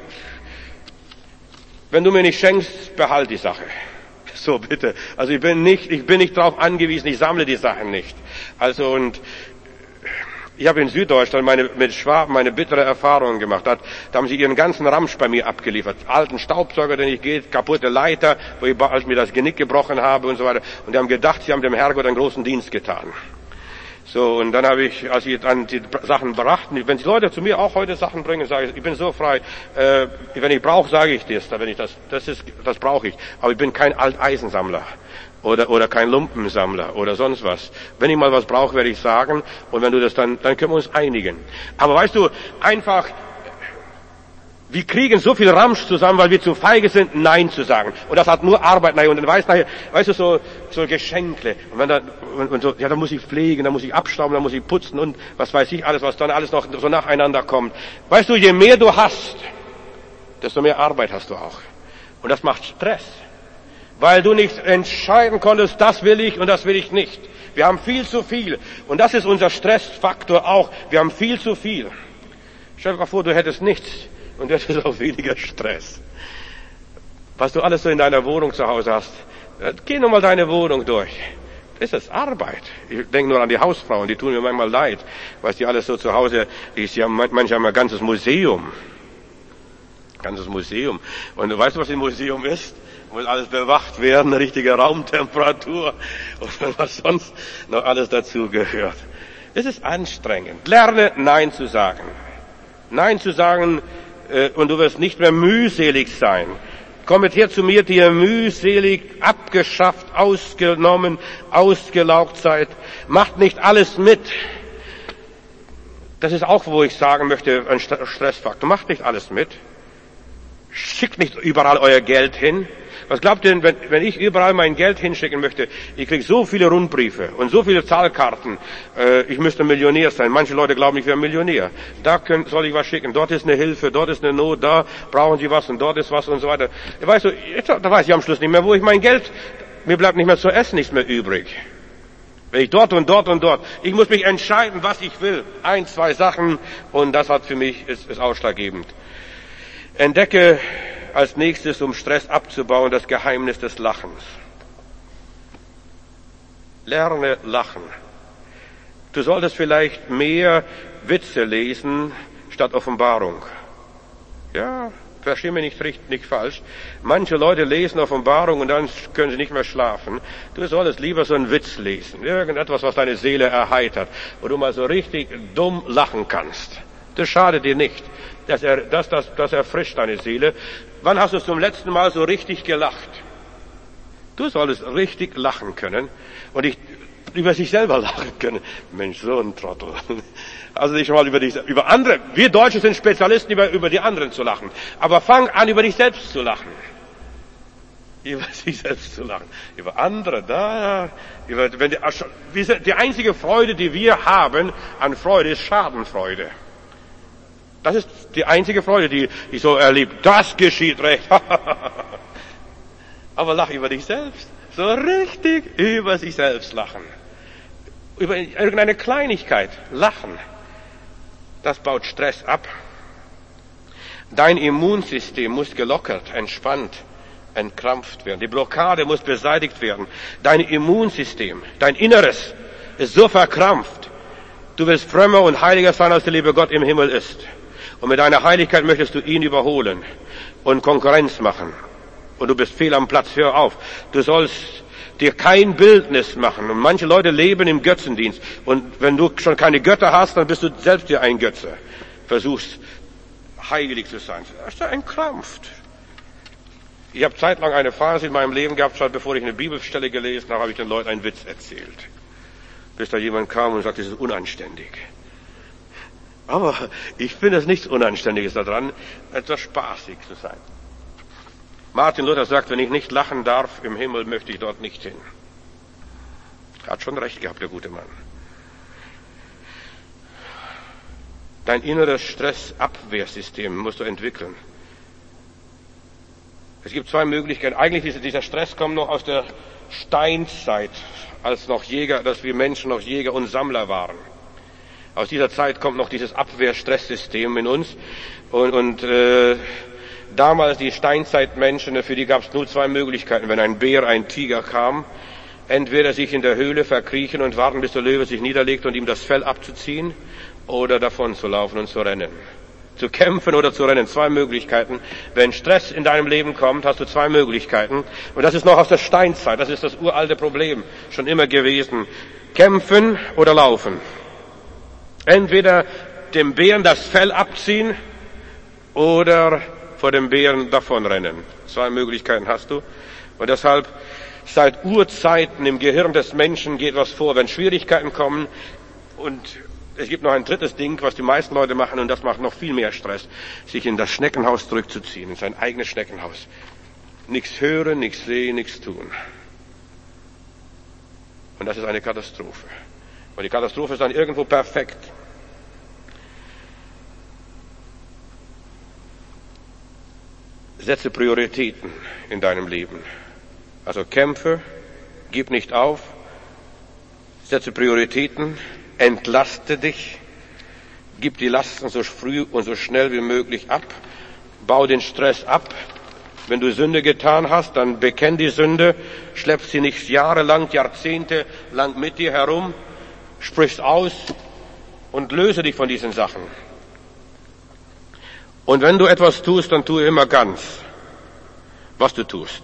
Wenn du mir nicht schenkst, behalt die Sache. So bitte. Also ich bin nicht, ich bin nicht darauf angewiesen, ich sammle die Sachen nicht. Also und ich habe in Süddeutschland meine, mit Schwaben meine bittere Erfahrungen gemacht. Da, da haben sie ihren ganzen Ramsch bei mir abgeliefert. Alten Staubsauger, der nicht geht, kaputte Leiter, wo ich als mir das Genick gebrochen habe und so weiter. Und die haben gedacht, sie haben dem Herrgott einen großen Dienst getan. So, und dann habe ich, als ich dann die Sachen brachten, wenn die Leute zu mir auch heute Sachen bringen, sage ich, ich bin so frei, äh, wenn ich brauche, sage ich das, wenn ich das, das ist, das brauche ich. Aber ich bin kein Alteisensammler. Oder, oder kein Lumpensammler oder sonst was. Wenn ich mal was brauche, werde ich sagen. Und wenn du das dann, dann können wir uns einigen. Aber weißt du, einfach, wir kriegen so viel Ramsch zusammen, weil wir zu feige sind, Nein zu sagen. Und das hat nur Arbeit nachher. Und dann weißt du, weißt du, so, so Geschenkle. Und wenn da, und, und so, ja, da muss ich pflegen, da muss ich abstauben, da muss ich putzen und was weiß ich alles, was dann alles noch so nacheinander kommt. Weißt du, je mehr du hast, desto mehr Arbeit hast du auch. Und das macht Stress. Weil du nicht entscheiden konntest, das will ich und das will ich nicht. Wir haben viel zu viel. Und das ist unser Stressfaktor auch. Wir haben viel zu viel. Stell dir mal vor, du hättest nichts und du hättest auch weniger Stress. Was du alles so in deiner Wohnung zu Hause hast. Geh nur mal deine Wohnung durch. Das ist Arbeit. Ich denke nur an die Hausfrauen, die tun mir manchmal leid. Was die alles so zu Hause, die haben manchmal ein ganzes Museum. Ganzes Museum. Und weißt du, was ein Museum ist? Muss alles bewacht werden, richtige Raumtemperatur und was sonst noch alles dazu gehört. Es ist anstrengend. Lerne Nein zu sagen. Nein zu sagen und du wirst nicht mehr mühselig sein. Kommet her zu mir, die ihr mühselig, abgeschafft, ausgenommen, ausgelaugt seid. Macht nicht alles mit. Das ist auch, wo ich sagen möchte, ein Stressfaktor. Macht nicht alles mit. Schickt nicht überall euer Geld hin. Was glaubt ihr denn, wenn, wenn ich überall mein Geld hinschicken möchte? Ich kriege so viele Rundbriefe und so viele Zahlkarten. Äh, ich müsste Millionär sein. Manche Leute glauben, ich wäre Millionär. Da können, soll ich was schicken. Dort ist eine Hilfe, dort ist eine Not, da brauchen sie was und dort ist was und so weiter. Weißt du, jetzt, da weiß ich am Schluss nicht mehr, wo ich mein Geld, mir bleibt nicht mehr zu essen, nichts mehr übrig. Wenn ich dort und dort und dort, ich muss mich entscheiden, was ich will. Ein, zwei Sachen und das hat für mich, ist, ist ausschlaggebend. Entdecke als nächstes, um Stress abzubauen, das Geheimnis des Lachens. Lerne lachen. Du solltest vielleicht mehr Witze lesen statt Offenbarung. Ja, verstehe mich nicht, nicht falsch. Manche Leute lesen Offenbarung und dann können sie nicht mehr schlafen. Du solltest lieber so einen Witz lesen. Irgendetwas, was deine Seele erheitert, wo du mal so richtig dumm lachen kannst. Das schadet dir nicht. Das, er, das, das, das erfrischt deine Seele. Wann hast du zum letzten Mal so richtig gelacht? Du solltest richtig lachen können und dich über sich selber lachen können. Mensch, so ein Trottel. Also nicht schon mal über dich, über andere. Wir Deutsche sind Spezialisten, über, über die anderen zu lachen. Aber fang an, über dich selbst zu lachen. Über sich selbst zu lachen. Über andere, da, über, wenn die, wir sind, die einzige Freude, die wir haben an Freude, ist Schadenfreude. Das ist die einzige Freude, die ich so erlebe. Das geschieht recht. Aber lach über dich selbst. So richtig über sich selbst lachen. Über irgendeine Kleinigkeit lachen. Das baut Stress ab. Dein Immunsystem muss gelockert, entspannt, entkrampft werden. Die Blockade muss beseitigt werden. Dein Immunsystem, dein Inneres ist so verkrampft. Du willst frömmer und heiliger sein, als der liebe Gott im Himmel ist. Und mit deiner Heiligkeit möchtest du ihn überholen und Konkurrenz machen. Und du bist fehl am Platz, hör auf. Du sollst dir kein Bildnis machen. Und manche Leute leben im Götzendienst. Und wenn du schon keine Götter hast, dann bist du selbst dir ein Götze. Versuchst, heilig zu sein. Das ist ein Krampf. Ich habe zeitlang eine Phase in meinem Leben gehabt, schon bevor ich eine Bibelstelle gelesen habe, habe ich den Leuten einen Witz erzählt. Bis da jemand kam und sagte, das ist unanständig. Aber ich finde es nichts Unanständiges daran, etwas spaßig zu sein. Martin Luther sagt, wenn ich nicht lachen darf im Himmel, möchte ich dort nicht hin. Er hat schon recht gehabt, der gute Mann. Dein inneres Stressabwehrsystem musst du entwickeln. Es gibt zwei Möglichkeiten. Eigentlich dieser Stress kommt noch aus der Steinzeit, als noch Jäger, dass wir Menschen noch Jäger und Sammler waren. Aus dieser Zeit kommt noch dieses Abwehrstresssystem in uns. Und, und äh, damals die Steinzeitmenschen, für die gab es nur zwei Möglichkeiten. Wenn ein Bär, ein Tiger kam, entweder sich in der Höhle verkriechen und warten, bis der Löwe sich niederlegt und ihm das Fell abzuziehen, oder davon zu laufen und zu rennen. Zu kämpfen oder zu rennen, zwei Möglichkeiten. Wenn Stress in deinem Leben kommt, hast du zwei Möglichkeiten. Und das ist noch aus der Steinzeit, das ist das uralte Problem, schon immer gewesen. Kämpfen oder laufen. Entweder dem Bären das Fell abziehen oder vor dem Bären davonrennen. Zwei Möglichkeiten hast du. Und deshalb, seit Urzeiten im Gehirn des Menschen geht was vor, wenn Schwierigkeiten kommen. Und es gibt noch ein drittes Ding, was die meisten Leute machen, und das macht noch viel mehr Stress, sich in das Schneckenhaus zurückzuziehen, in sein eigenes Schneckenhaus. Nichts hören, nichts sehen, nichts tun. Und das ist eine Katastrophe. Und die Katastrophe ist dann irgendwo perfekt. Setze Prioritäten in deinem Leben. Also kämpfe, gib nicht auf, setze Prioritäten, entlaste dich, gib die Lasten so früh und so schnell wie möglich ab, bau den Stress ab. Wenn du Sünde getan hast, dann bekenn die Sünde, schlepp sie nicht jahrelang, Jahrzehnte lang mit dir herum, sprich's aus und löse dich von diesen Sachen. Und wenn du etwas tust, dann tue immer ganz, was du tust.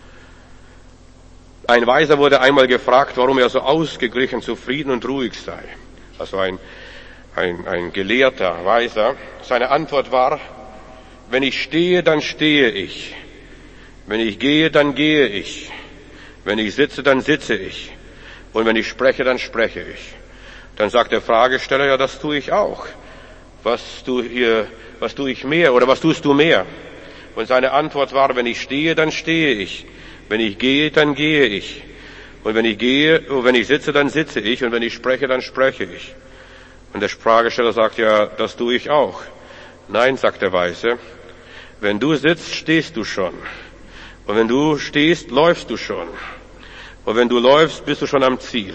Ein Weiser wurde einmal gefragt, warum er so ausgeglichen, zufrieden und ruhig sei. Also ein, ein, ein gelehrter Weiser. Seine Antwort war, wenn ich stehe, dann stehe ich. Wenn ich gehe, dann gehe ich. Wenn ich sitze, dann sitze ich. Und wenn ich spreche, dann spreche ich. Dann sagt der Fragesteller, ja, das tue ich auch. Was tue hier, was tue ich mehr oder was tust du mehr? Und seine Antwort war, wenn ich stehe, dann stehe ich. Wenn ich gehe, dann gehe ich. Und wenn ich gehe, und wenn ich sitze, dann sitze ich. Und wenn ich spreche, dann spreche ich. Und der Fragesteller sagt, ja, das tue ich auch. Nein, sagt der Weise, wenn du sitzt, stehst du schon. Und wenn du stehst, läufst du schon. Und wenn du läufst, bist du schon am Ziel.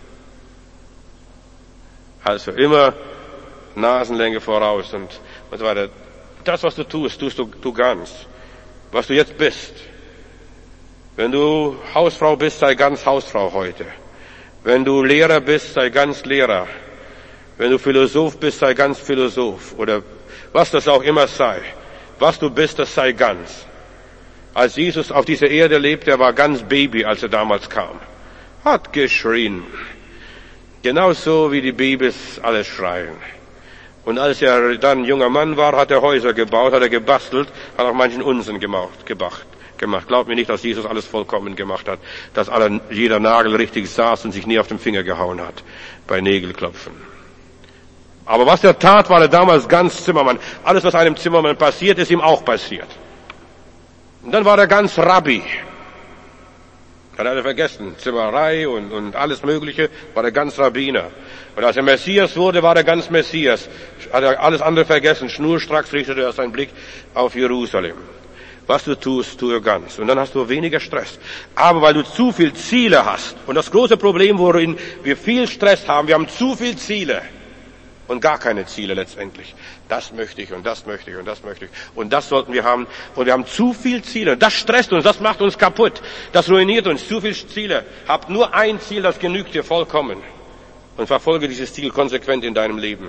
Also immer Nasenlänge voraus und, und so weiter. Das, was du tust, tust du, du ganz. Was du jetzt bist. Wenn du Hausfrau bist, sei ganz Hausfrau heute. Wenn du Lehrer bist, sei ganz Lehrer. Wenn du Philosoph bist, sei ganz Philosoph. Oder was das auch immer sei. Was du bist, das sei ganz. Als Jesus auf dieser Erde lebte, er war ganz Baby, als er damals kam. Hat geschrien. Genauso wie die Babys alles schreien. Und als er dann junger Mann war, hat er Häuser gebaut, hat er gebastelt, hat auch manchen Unsinn gemacht, gemacht. gemacht. Glaubt mir nicht, dass Jesus alles vollkommen gemacht hat, dass alle, jeder Nagel richtig saß und sich nie auf den Finger gehauen hat bei Nägelklopfen. Aber was er tat, war er damals ganz Zimmermann. Alles, was einem Zimmermann passiert, ist ihm auch passiert. Und dann war er ganz Rabbi. Hat er vergessen. Zimmerei und, und alles Mögliche, war er ganz Rabbiner. Und als er Messias wurde, war er ganz Messias. Hat er alles andere vergessen. Schnurstracks richtete er seinen Blick auf Jerusalem. Was du tust, tue ganz. Und dann hast du weniger Stress. Aber weil du zu viel Ziele hast, und das große Problem, worin wir viel Stress haben, wir haben zu viel Ziele. Und gar keine Ziele letztendlich. Das möchte ich und das möchte ich und das möchte ich. Und das sollten wir haben. Und wir haben zu viel Ziele. Das stresst uns, das macht uns kaputt. Das ruiniert uns. Zu viele Ziele. Habt nur ein Ziel, das genügt dir vollkommen. Und verfolge dieses Ziel konsequent in deinem Leben.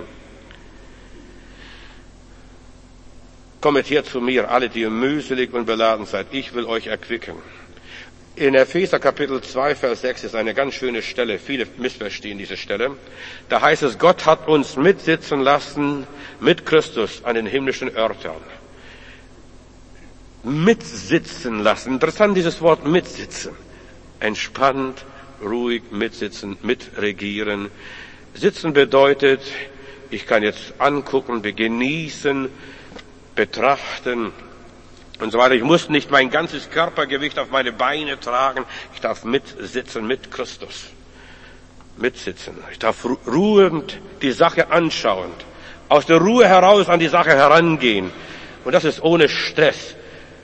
Kommet her zu mir, alle, die ihr mühselig und beladen seid. Ich will euch erquicken. In Epheser Kapitel zwei, Vers sechs ist eine ganz schöne Stelle. Viele missverstehen diese Stelle. Da heißt es, Gott hat uns mitsitzen lassen mit Christus an den himmlischen Örtern. Mitsitzen lassen. Interessant dieses Wort mitsitzen. Entspannt, ruhig mitsitzen, mitregieren. Sitzen bedeutet, ich kann jetzt angucken, genießen, betrachten und so weiter. Ich muss nicht mein ganzes Körpergewicht auf meine Beine tragen. Ich darf mitsitzen mit Christus. Mitsitzen. Ich darf ruhend die Sache anschauen. Aus der Ruhe heraus an die Sache herangehen. Und das ist ohne Stress.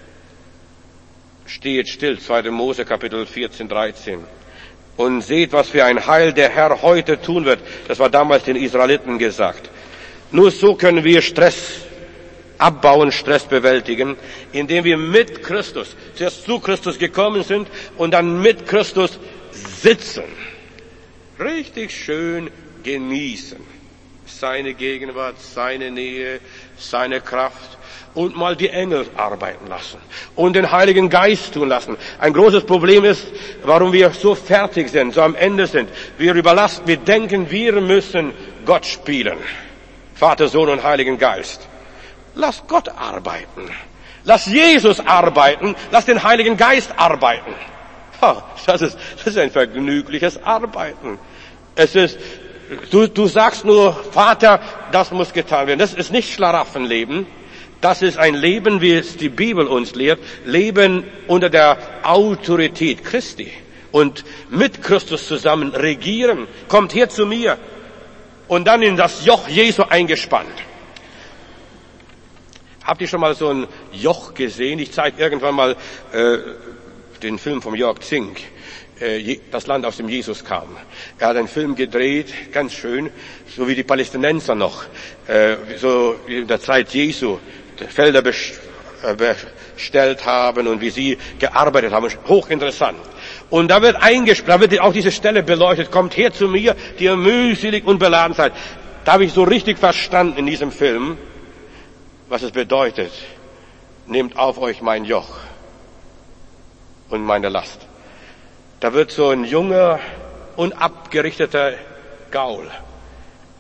Steht still, zweiter Mose Kapitel vierzehn, dreizehn. Und seht, was für ein Heil der Herr heute tun wird. Das war damals den Israeliten gesagt. Nur so können wir Stress abbauen, Stress bewältigen, indem wir mit Christus, zuerst zu Christus gekommen sind und dann mit Christus sitzen. Richtig schön genießen. Seine Gegenwart, seine Nähe, seine Kraft und mal die Engel arbeiten lassen und den Heiligen Geist tun lassen. Ein großes Problem ist, warum wir so fertig sind, so am Ende sind. Wir überlassen, wir denken, wir müssen Gott spielen. Vater, Sohn und Heiligen Geist. Lass Gott arbeiten. Lass Jesus arbeiten. Lass den Heiligen Geist arbeiten. Das ist, das ist ein vergnügliches Arbeiten. Es ist, du, du sagst nur, Vater, das muss getan werden. Das ist nicht Schlaraffenleben. Das ist ein Leben, wie es die Bibel uns lehrt. Leben unter der Autorität Christi. Und mit Christus zusammen regieren. Kommt her zu mir. Und dann in das Joch Jesu eingespannt. Habt ihr schon mal so ein Joch gesehen? Ich zeige irgendwann mal äh, den Film von Jörg Zink, äh, das Land, aus dem Jesus kam. Er hat einen Film gedreht, ganz schön, so wie die Palästinenser noch, äh, so in der Zeit Jesu, Felder bestellt haben und wie sie gearbeitet haben. Hochinteressant. Und da wird eingesprochen, da wird auch diese Stelle beleuchtet. Kommt her zu mir, die ihr mühselig und beladen seid. Da habe ich so richtig verstanden in diesem Film, was es bedeutet. Nehmt auf euch mein Joch und meine Last. Da wird so ein junger, unabgerichteter Gaul,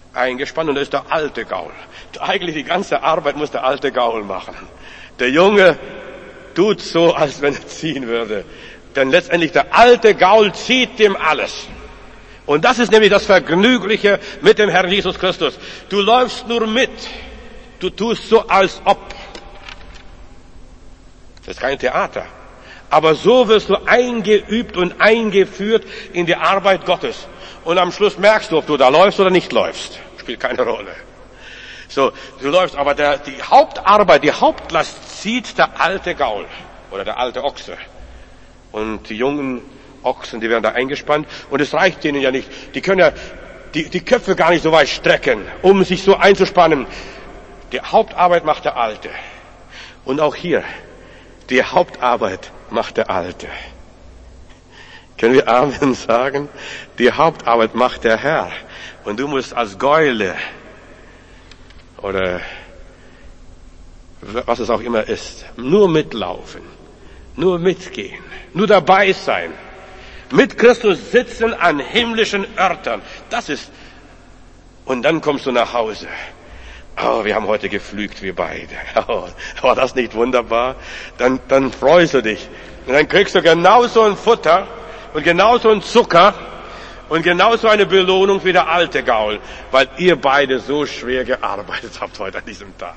eingespannt und da ist der alte Gaul. Eigentlich die ganze Arbeit muss der alte Gaul machen. Der Junge tut so, als wenn er ziehen würde. Denn letztendlich der alte Gaul zieht dem alles. Und das ist nämlich das Vergnügliche mit dem Herrn Jesus Christus. Du läufst nur mit. Du tust so, als ob. Das ist kein Theater. Aber so wirst du eingeübt und eingeführt in die Arbeit Gottes. Und am Schluss merkst du, ob du da läufst oder nicht läufst. Spielt keine Rolle. So, du läufst, aber der, die Hauptarbeit, die Hauptlast zieht der alte Gaul oder der alte Ochse. Und die jungen Ochsen, die werden da eingespannt. Und es reicht denen ja nicht. Die können ja die, die Köpfe gar nicht so weit strecken, um sich so einzuspannen. Die Hauptarbeit macht der Alte. Und auch hier, die Hauptarbeit macht der Alte. Können wir Amen sagen? Die Hauptarbeit macht der Herr. Und du musst als Gäule oder was es auch immer ist, nur mitlaufen, nur mitgehen, nur dabei sein, mit Christus sitzen an himmlischen Örtern. Das ist, und dann kommst du nach Hause. Oh, wir haben heute gepflügt, wir beide. Oh, war das nicht wunderbar? Dann, dann freust du dich. Und dann kriegst du genauso ein Futter und genauso ein Zucker und genauso eine Belohnung wie der alte Gaul, weil ihr beide so schwer gearbeitet habt heute an diesem Tag.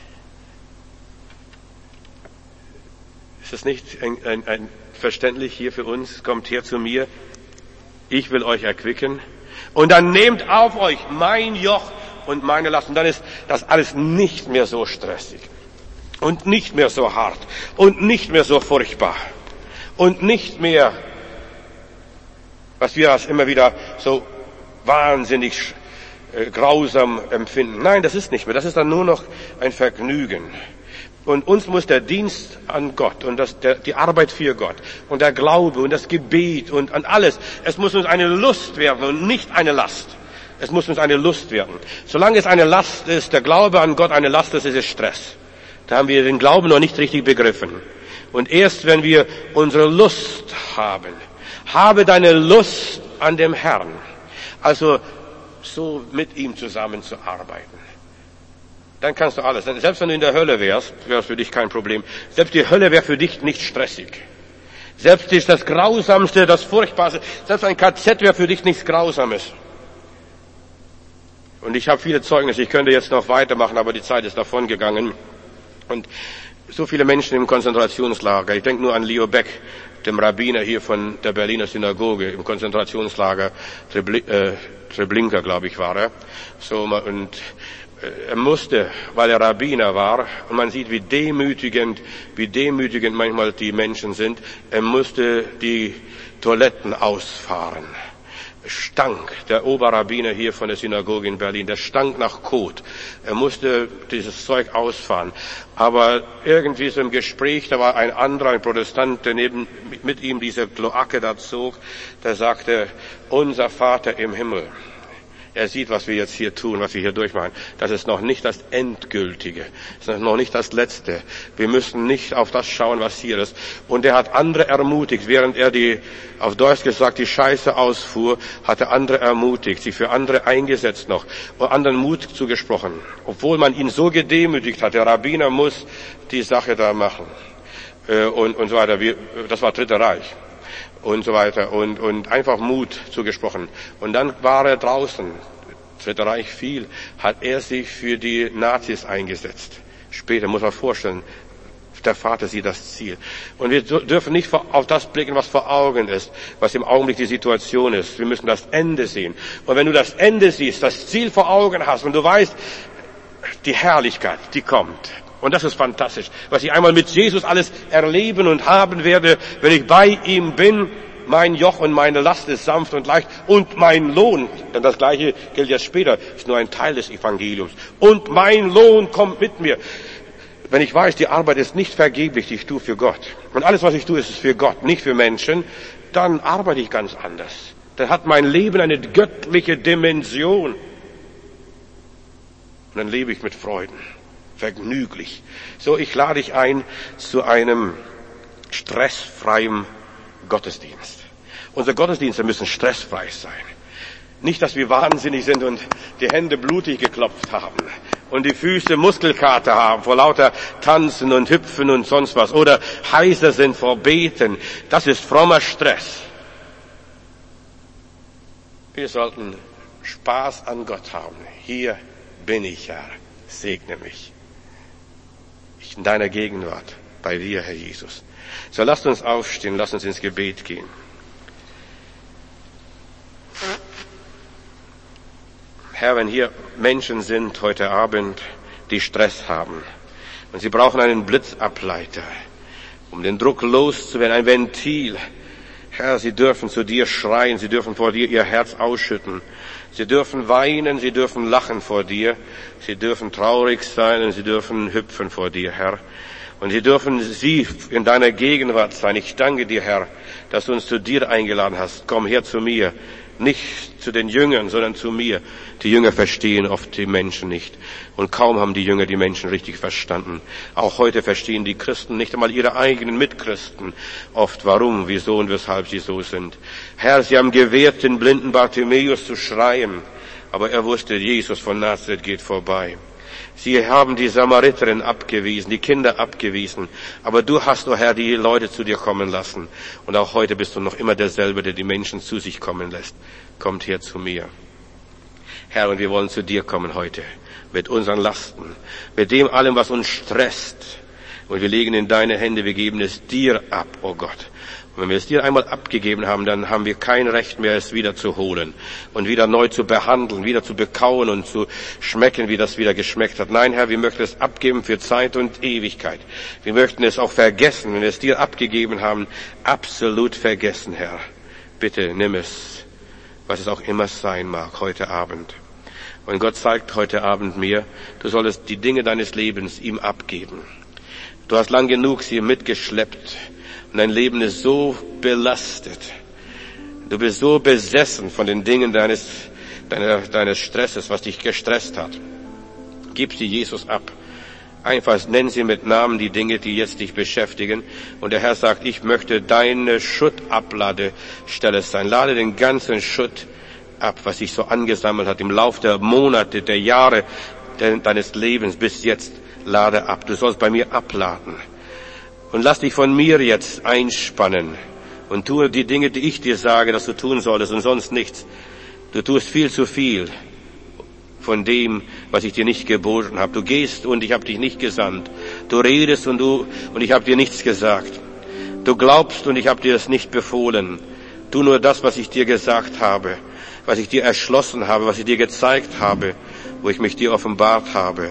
Ist es nicht ein, ein, ein verständlich hier für uns? Kommt her zu mir, ich will euch erquicken. Und dann nehmt auf euch mein Joch und meine Last. Und dann ist das alles nicht mehr so stressig und nicht mehr so hart und nicht mehr so furchtbar und nicht mehr, was wir als immer wieder so wahnsinnig äh, grausam empfinden. Nein, das ist nicht mehr. Das ist dann nur noch ein Vergnügen. Und uns muss der Dienst an Gott und das, der, die Arbeit für Gott und der Glaube und das Gebet und an alles, es muss uns eine Lust werden und nicht eine Last. Es muss uns eine Lust werden. Solange es eine Last ist, der Glaube an Gott eine Last ist, ist es Stress. Da haben wir den Glauben noch nicht richtig begriffen. Und erst wenn wir unsere Lust haben, habe deine Lust an dem Herrn, also so mit ihm zusammenzuarbeiten. Dann kannst du alles. Selbst wenn du in der Hölle wärst, wäre es für dich kein Problem. Selbst die Hölle wäre für dich nicht stressig. Selbst das Grausamste, das Furchtbarste, selbst ein K Z wäre für dich nichts Grausames. Und ich habe viele Zeugnisse, ich könnte jetzt noch weitermachen, aber die Zeit ist davon gegangen. Und so viele Menschen im Konzentrationslager. Ich denke nur an Leo Beck, dem Rabbiner hier von der Berliner Synagoge im Konzentrationslager Treblinka, glaube ich, war er. So, und er musste, weil er Rabbiner war, und man sieht, wie demütigend, wie demütigend manchmal die Menschen sind, er musste die Toiletten ausfahren. Stank, der Oberrabbiner hier von der Synagoge in Berlin, der stank nach Kot. Er musste dieses Zeug ausfahren. Aber irgendwie so im Gespräch, da war ein anderer, ein Protestant, der neben, mit ihm diese Kloake da zog, der sagte, unser Vater im Himmel. Er sieht, was wir jetzt hier tun, was wir hier durchmachen. Das ist noch nicht das Endgültige. Das ist noch nicht das Letzte. Wir müssen nicht auf das schauen, was hier ist. Und er hat andere ermutigt, während er die, auf Deutsch gesagt, die Scheiße ausfuhr, hat er andere ermutigt, sich für andere eingesetzt noch und anderen Mut zugesprochen. Obwohl man ihn so gedemütigt hat. Der Rabbiner muss die Sache da machen. Und, und so weiter. Das war Dritte Reich. Und so weiter, und, und einfach Mut zugesprochen. Und dann war er draußen, Dritte Reich fiel, hat er sich für die Nazis eingesetzt. Später muss man vorstellen, der Vater sieht das Ziel. Und wir dürfen nicht auf das blicken, was vor Augen ist, was im Augenblick die Situation ist. Wir müssen das Ende sehen. Und wenn du das Ende siehst, das Ziel vor Augen hast und du weißt, die Herrlichkeit, die kommt. Und das ist fantastisch, was ich einmal mit Jesus alles erleben und haben werde, wenn ich bei ihm bin. Mein Joch und meine Last ist sanft und leicht und mein Lohn, denn das Gleiche gilt jetzt später, ist nur ein Teil des Evangeliums. Und mein Lohn kommt mit mir. Wenn ich weiß, die Arbeit ist nicht vergeblich, die ich tue für Gott. Und alles, was ich tue, ist für Gott, nicht für Menschen, dann arbeite ich ganz anders. Dann hat mein Leben eine göttliche Dimension. Und dann lebe ich mit Freuden. Vergnüglich. So, ich lade dich ein zu einem stressfreien Gottesdienst. Unsere Gottesdienste müssen stressfrei sein. Nicht, dass wir wahnsinnig sind und die Hände blutig geklopft haben und die Füße Muskelkater haben vor lauter Tanzen und Hüpfen und sonst was oder heiser sind vor Beten. Das ist frommer Stress. Wir sollten Spaß an Gott haben. Hier bin ich, Herr. Segne mich. Ich in deiner Gegenwart, bei dir, Herr Jesus. So lasst uns aufstehen, lasst uns ins Gebet gehen. Herr, wenn hier Menschen sind heute Abend, die Stress haben und sie brauchen einen Blitzableiter, um den Druck loszuwerden, ein Ventil. Herr, sie dürfen zu dir schreien, sie dürfen vor dir ihr Herz ausschütten. Sie dürfen weinen, sie dürfen lachen vor dir, sie dürfen traurig sein und sie dürfen hüpfen vor dir, Herr. Und sie dürfen sie in deiner Gegenwart sein. Ich danke dir, Herr, dass du uns zu dir eingeladen hast. Komm her zu mir. Nicht zu den Jüngern, sondern zu mir. Die Jünger verstehen oft die Menschen nicht. Und kaum haben die Jünger die Menschen richtig verstanden. Auch heute verstehen die Christen nicht einmal ihre eigenen Mitchristen oft, warum, wieso und weshalb sie so sind. Herr, sie haben gewehrt, den blinden Bartimäus zu schreien. Aber er wusste, Jesus von Nazareth geht vorbei. Sie haben die Samariterin abgewiesen, die Kinder abgewiesen. Aber du hast, o Herr, die Leute zu dir kommen lassen. Und auch heute bist du noch immer derselbe, der die Menschen zu sich kommen lässt. Kommt her zu mir. Herr, und wir wollen zu dir kommen heute. Mit unseren Lasten. Mit dem allem, was uns stresst. Und wir legen in deine Hände, wir geben es dir ab, o Gott. Und wenn wir es dir einmal abgegeben haben, dann haben wir kein Recht mehr, es wieder zu holen und wieder neu zu behandeln, wieder zu bekauen und zu schmecken, wie das wieder geschmeckt hat. Nein, Herr, wir möchten es abgeben für Zeit und Ewigkeit. Wir möchten es auch vergessen, wenn wir es dir abgegeben haben, absolut vergessen, Herr. Bitte nimm es, was es auch immer sein mag, heute Abend. Und Gott zeigt heute Abend mir, du solltest die Dinge deines Lebens ihm abgeben. Du hast lang genug sie mitgeschleppt. Und dein Leben ist so belastet. Du bist so besessen von den Dingen deines, deiner, deines Stresses, was dich gestresst hat. Gib sie Jesus ab. Einfach nenn sie mit Namen die Dinge, die jetzt dich beschäftigen. Und der Herr sagt, ich möchte deine Schuttabladestelle sein. Lade den ganzen Schutt ab, was sich so angesammelt hat im Lauf der Monate, der Jahre deines Lebens bis jetzt. Lade ab. Du sollst bei mir abladen. Und lass dich von mir jetzt einspannen und tue die Dinge, die ich dir sage, dass du tun solltest und sonst nichts. Du tust viel zu viel von dem, was ich dir nicht geboten habe. Du gehst und ich habe dich nicht gesandt. Du redest und du und ich habe dir nichts gesagt. Du glaubst und ich habe dir es nicht befohlen. Tu nur das, was ich dir gesagt habe, was ich dir erschlossen habe, was ich dir gezeigt habe, wo ich mich dir offenbart habe.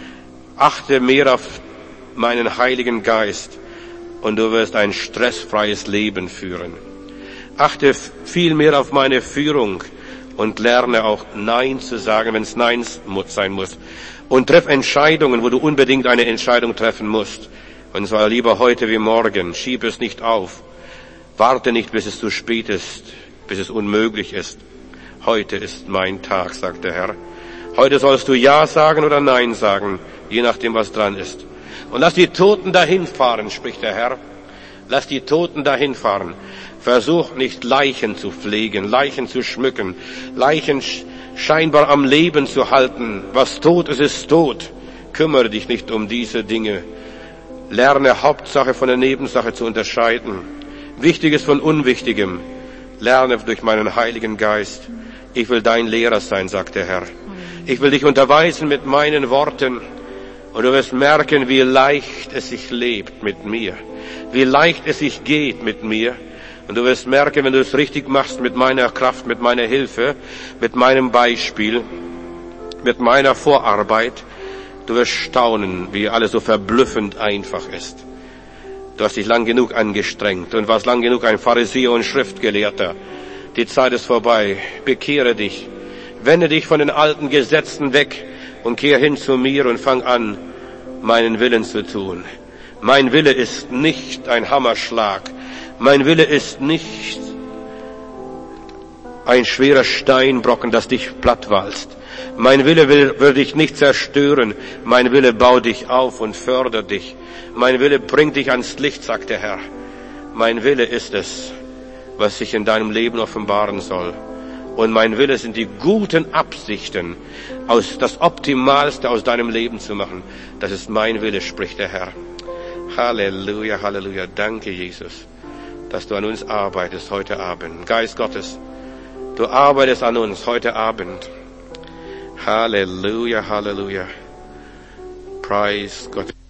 Achte mehr auf meinen Heiligen Geist. Und du wirst ein stressfreies Leben führen. Achte viel mehr auf meine Führung und lerne auch Nein zu sagen, wenn es Nein sein muss. Und treff Entscheidungen, wo du unbedingt eine Entscheidung treffen musst. Und zwar lieber heute wie morgen. Schieb es nicht auf. Warte nicht, bis es zu spät ist, bis es unmöglich ist. Heute ist mein Tag, sagt der Herr. Heute sollst du Ja sagen oder Nein sagen, je nachdem, was dran ist. Und lass die Toten dahin fahren, spricht der Herr. Lass die Toten dahin fahren. Versuch nicht Leichen zu pflegen, Leichen zu schmücken, Leichen scheinbar am Leben zu halten. Was tot ist, ist tot. Kümmere dich nicht um diese Dinge. Lerne Hauptsache von der Nebensache zu unterscheiden. Wichtiges von Unwichtigem. Lerne durch meinen Heiligen Geist. Ich will dein Lehrer sein, sagt der Herr. Ich will dich unterweisen mit meinen Worten. Und du wirst merken, wie leicht es sich lebt mit mir. Wie leicht es sich geht mit mir. Und du wirst merken, wenn du es richtig machst mit meiner Kraft, mit meiner Hilfe, mit meinem Beispiel, mit meiner Vorarbeit, du wirst staunen, wie alles so verblüffend einfach ist. Du hast dich lang genug angestrengt und warst lang genug ein Pharisäer und Schriftgelehrter. Die Zeit ist vorbei. Bekehre dich. Wende dich von den alten Gesetzen weg und kehr hin zu mir und fang an, meinen Willen zu tun. Mein Wille ist nicht ein Hammerschlag. Mein Wille ist nicht ein schwerer Steinbrocken, das dich plattwalzt. Mein Wille will, will dich nicht zerstören. Mein Wille baut dich auf und fördert dich. Mein Wille bringt dich ans Licht, sagt der Herr. Mein Wille ist es, was sich in deinem Leben offenbaren soll. Und mein Wille sind die guten Absichten, aus das Optimalste aus deinem Leben zu machen. Das ist mein Wille, spricht der Herr. Halleluja, Halleluja. Danke, Jesus, dass du an uns arbeitest heute Abend. Geist Gottes, du arbeitest an uns heute Abend. Halleluja, Halleluja. Preis Gott.